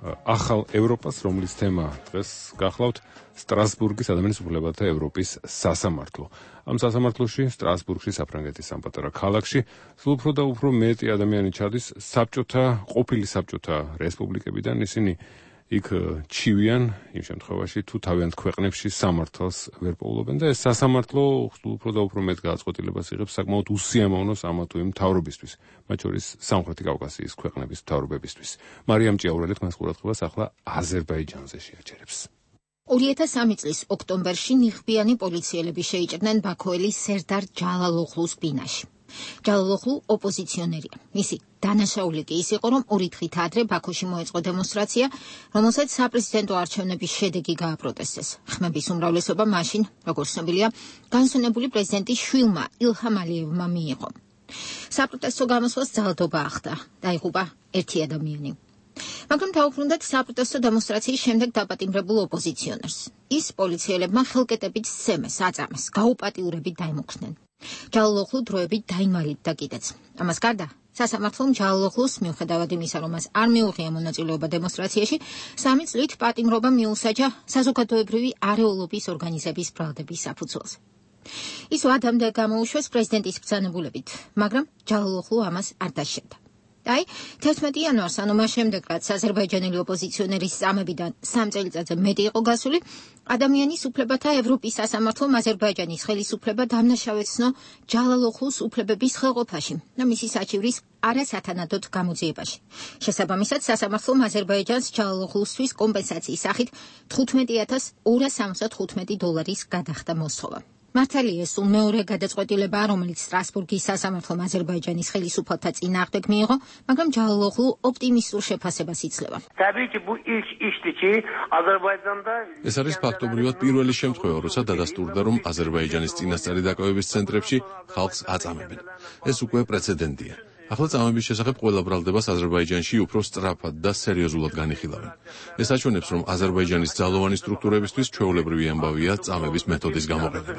ახალ ევროპას, რომლის თემა დღეს გახლავთ სტრასბურგის ადამიანის უფლებათა ევროპის სასამართლო. ამ სასამართლოში სტრასბურგში, საფრანგეთის ამ პატარა ქალაქში, სულ უფრო და უფრო მეტი ადამიანი ჩადის საბჭოთა, ყოფილი საბჭოთა რესპუბლიკებიდან. ისინი იქ ჩივიან იმ შემთხვევაში, თუ თავიანთ ქვეყნებში სამართალს ვერ პოულობენ და ეს სასამართლო სულ უფრო და უფრო მეტ გადაწყვეტილებას იღებს საკმაოდ უსიამოვნოს ამა თუ იმ მთავრობისთვის, მათ შორის სამხრეთი კავკასიის ქვეყნების მთავრობებისთვის. მარიამ ჭიაურელი თქვენს ყურადღებას ახლა აზერბაიჯანზე შეაჩერებს. ორი ათას სამი წლის ოქტომბერში ნიღბიანი პოლიციელები შეიჭრნენ ბაქოელის სერდარ ჯალალოღლუს ბინაში. ჯალალოღლუ ოპოზიციონერია. მისი დანაშაული კი ის იყო, რომ ორი დღით ადრე ბაქოში მოეწყო დემონსტრაცია, რომელსაც საპრეზიდენტო არჩევნების შედეგი გააპროტესტეს. ხმების უმრავლესობა მაშინ, როგორც ცნობილია, განსვენებული პრეზიდენტის შვილმა ილჰამ ალიევმა მიიღო. საპროტესტო გამოსვლას ძალადობა ახდა, დაიღუპა ერთი ადამიანი. მაგრამ დაუბრუნდათ საპროტესტო დემონსტრაციის შემდეგ დაპატიმრებულ ოპოზიციონერს. ის პოლიციელებმა ხელკეტებით სცემეს, აწამეს, გაუპატიურებით დაემუქრნენ. ჯალალოღლუ დროებით დაიმალით და კიდეც. ამას გარდა, სასამართლომ ჯალალოღლუს მიუხედავად იმისა, რომ მას არ მიუღია მონაწილეობა დემონსტრაციაში, სამი წლით პატიმრობა მიუსაჯა საზოგადოებრივი არეულობის ორგანიზების ბრალდების საფუძველზე. ის ვადამდე გამოუშვეს პრეზიდენტის ბრძანებულებით, მაგრამ ჯალალოღლუ ამას არ დაშენდა. აი, თერთმეტი იანვარს, ანუ მას შემდეგ, რაც აზერბაიჯანელი ოპოზიციონერის წამებიდან სამ წელიწადზე მეტი იყო გასული, ადამიანის უფლებათა ევროპის სასამართლომ აზერბაიჯანის ხელისუფლება დამნაშავეცნო ჯალალოღლუს უფლებების ხელყოფაში და მისი საჩივრის არასათანადოდ გამოძიებაში. შესაბამისად, სასამართლომ აზერბაიჯანს ჯალალოღლუსთვის კომპენსაციის სახით თხუთმეტი ათას ორას სამოცდათხუთმეტი დოლარის გადახდა მოსთხოვა. მართალია, სულ მეორე გადაწყვეტილება, რომელიც სტრასბურგის სასამართლომ აზერბაიჯანის ხელისუფალთა წინააღმდეგ მიიღო, მაგრამ ჯალალოღლუ ოპტიმისტურ შეფასებას იძლევა. ეს არის ფაქტობრივად პირველი შემთხვევა, როცა დადასტურდა, რომ აზერბაიჯანის წინასწარი დაკავების ცენტრებში ხალხს აწამებენ. ეს უკვე პრეცედენტია. ახლა წამების შესახებ ყველა ბრალდებას აზერბაიჯანში უფრო სწრაფად და სერიოზულად განიხილავენ. ეს აჩვენებს, რომ აზერბაიჯანის ძალოვანი სტრუქტურებისთვის ჩვეულებრივი ამბავია წამების მეთოდის გამოყენება.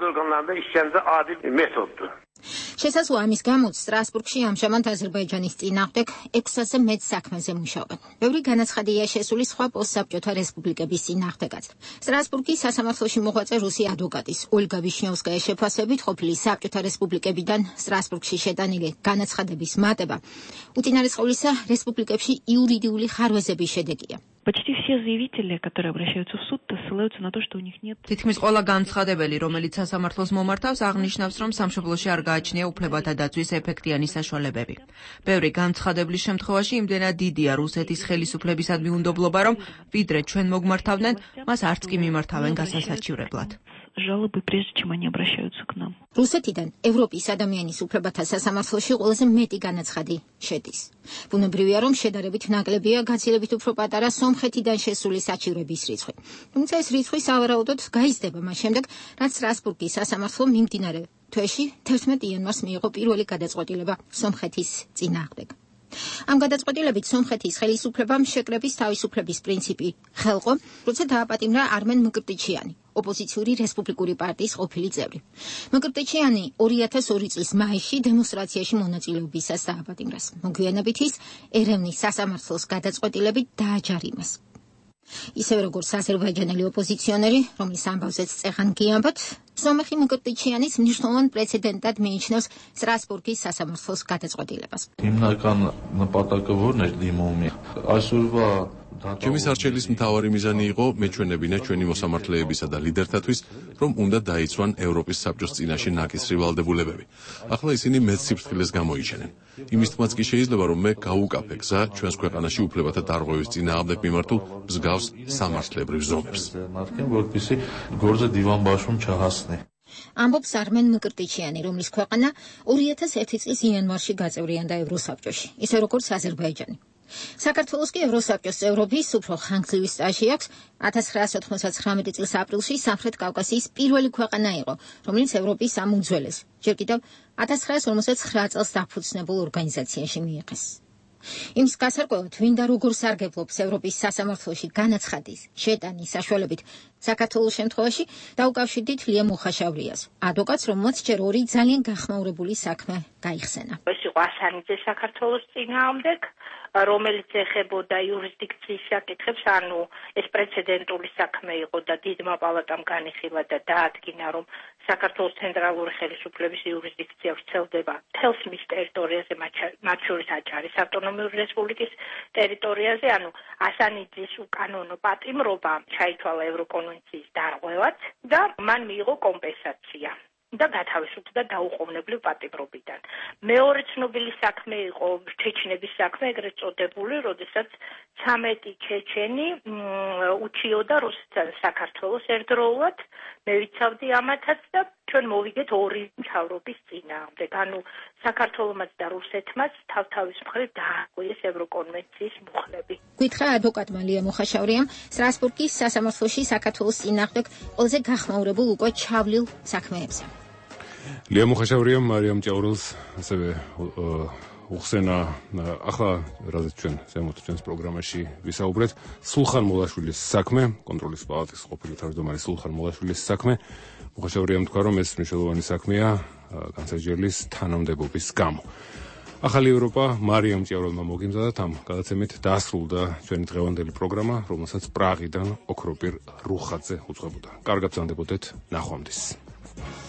შესაძლოა ამის გამოც სტრასბურგში ამჟამად აზერბაიჯანის წინააღმდეგ ექვსასზე მეტ საქმეზე მუშაობენ. ბევრი განაცხადია შესული სხვა პოსტსაბჭოთა რესპუბლიკების წინააღმდეგაც. სტრასბურგის სასამართლოში მოღვაწე რუსი ადვოკატის ოლგა ვიშნიოვსკაის შეფასებით, ყოფილი საბჭოთა რესპუბლიკებიდან სტრასბურგში შეტანილი განაცხადების მატება უწინარესყოვლისა რესპუბლიკებში იურიდიული ხარვეზების შედეგია. Почти все заявители, которые обращаются в суд, ссылаются на то, что у них нет. თითქმის ყველა განცხადებელი, რომელიც სასამართლოს მომართავს, აღნიშნავს, რომ სამშობლოში არ გააჩნია უფლებათა დაცვის ეფექტიანი საშუალებები. ბევრი განცხადების შემთხვევაში იმდენად დიდია რუსეთის ხელისუფლების ადმიუნდობლობა, რომ ვიდრე ჩვენ მოგმართავდნენ, მას არც კი მიმართავენ გასასაჩივრებლად. Жалобы, прежде чем они обращаются к нам. რუსეთიდან ევროპის ადამიანის უფლებათა სასამართლოში ყველაზე მეტი განაცხადი შედის. ბუნებრივია, რომ შედარებით ნაკლებია გაცილებით უფრო პატარა სომხეთიდან შესული საჩივრების რიცხვი. თუმცა ეს რიცხვი სავარაუდოდ გაიზრდება მას შემდეგ, რაც სტრასბურგის სასამართლო მიმდინარე თვეში თერთმეტი იანვარს მიიღო პირველი გადაწყვეტილება სომხეთის წინააღმდეგ. ამ გადაწყვეტილებით სომხეთის ხელისუფლებამ შეკრების თავისუფლების პრინციპი ხელყო, როცა დააპატიმრა არმენ მკრტიჩიანი, ოპოზიციური რესპუბლიკური პარტიის ყოფილი წევრი. მკრტიჩიანი ორი ათას ორი წლის მაისში დემონსტრაციაში მონაწილეობისას დააპატიმრეს. მოგვიანებით ის ერევნის სასამართლოს გადაწყვეტილებით დააჯარიმეს. ისევე როგორც აზერბაიჯანელი ოპოზიციონერი, რომლის ამბავზეც წეღან გიამბობთ, სომეხი მკრტიჩიანის მნიშვნელოვან პრეცედენტად მიიჩნევს სტრასბურგის სასამართლოს გადაწყვეტილებას. Հիմնական նպատակը ո՞րն էր դիմումի? Այսօրվա ჩემი სარჩელის მთავარი მიზანი იყო მეჩვენებინა ჩვენი მოსამართლეებისა და ლიდერთათვის, რომ უნდა დაიცვან ევროპის საბჭოს წინაშე ნაკისრი ვალდებულებები. ახლა ისინი მეც სიფრთხილეს გამოიჩენენ. იმისთვისაც კი შეიძლება, რომ მე გავუკაფე გზა ჩვენს ქვეყანაში უფლებათა დარღვევის წინააღმდეგ მიმართულ მსგავს სამართლებრივ ზომებს. որպեսզի գործը դիվան բաշխում չհասնի. ამბობს არმენ მკრტიჩიანი, რომლის ქვეყანა ორი ათას ერთი წლის იანვარში გაწევრიანდა ევროსაბჭოში, ისე როგორც აზერბაიჯანი. საქართველოს კი ევროსაბჭოს წევრობის უფრო ხანგრძლივი სტაჟი აქვს. ათას ცხრაასი ოთხმოცდათხრამეტი წლის აპრილში სამხრეთ კავკასიის პირველი ქვეყანა იყო, რომელიც ევროპის ამ უძველეს, ჯერ კიდევ ათას ცხრაასი ორმოცდაცხრა წელს დაფუძნებულ ორგანიზაციაში მიიღეს. იმის გასარკვევად, ვინ და როგორ სარგებლობს ევროპის სასამართლოში განაცხადის შეტანის საშუალებით, საქართველოს შემთხვევაში დაუკავშირდით ლია მუხაშავრიას, ადვოკატს, რომელმაც ჯერ ორი ძალიან გახმაურებული საქმე გაიხსენა. ეს იყო ასანიძე საქართველოს წინააღმდეგ, რომელიც ეხებოდა იურისდიქციის საკითხებს, ანუ ეს პრეცედენტული საქმე იყო და დიდმა პალატამ განიხილა და დაადგინა, რომ საქართველოს ცენტრალური ხელისუფლების იურისდიქცია ვრცელდება მთელს მის ტერიტორიაზე, მათ შორის აჭარის ავტონომიური რესპუბლიკის ტერიტორიაზე, ანუ ასანიძის უკანონო პატიმრობა ჩაითვალა ევროკონვენციის დარღვევად და მან მიიღო კომპენსაცია და გათავისუფლდა დაუყოვნებლივ პატიმრობიდან. მეორე ცნობილი საქმე იყო ჩეჩნების საქმე, ეგრეთ წოდებული, როდესაც ცამეტი ჩეჩენი უჩიოდა საქართველოს ერთდროულად, მე ვიცავდი ამათაც და ჩვენ მოვიგეთ ორი მთავრობის წინააღმდეგ. ანუ საქართველომაც და რუსეთმაც თავთავის მხრივ დააკვირეს ევროკონვენციის მუხლები. გითხრა ადვოკატმა ლია მუხაშავრიამ, სტრასბურგის სასამართლოში საქართველოს წინააღმდეგ ყველაზე გახმაურებულ უკვე ჩავლილ საქმეებზე. ლია მუხაშავრიამ მარიამ ჭაურელს ასევე უხსენა ახლა რადგან ჩვენ ზემოთ ჩვენს პროგრამაში ვისაუბრეთ სულხან მოლაშვილის საქმე, კონტროლის პალატის ყოფილი თავმჯდომარის სულხან მოლაშვილის საქმე. მუხაშავრიამ თქვა, რომ ეს მნიშვნელოვანი საქმეა განსაჯერის თანამდებობის გამო. ახალი ევროპა მარიამ ჭაურელმა მოგიმზადათ ამ გადაცემით დაასრულდა ჩვენი დღევანდელი პროგრამა, რომელსაც პრაღიდან ოქროპირ რუხაძე უძღვებოდა. კარგად ბრძანდებოდეთ, ნახვამდის.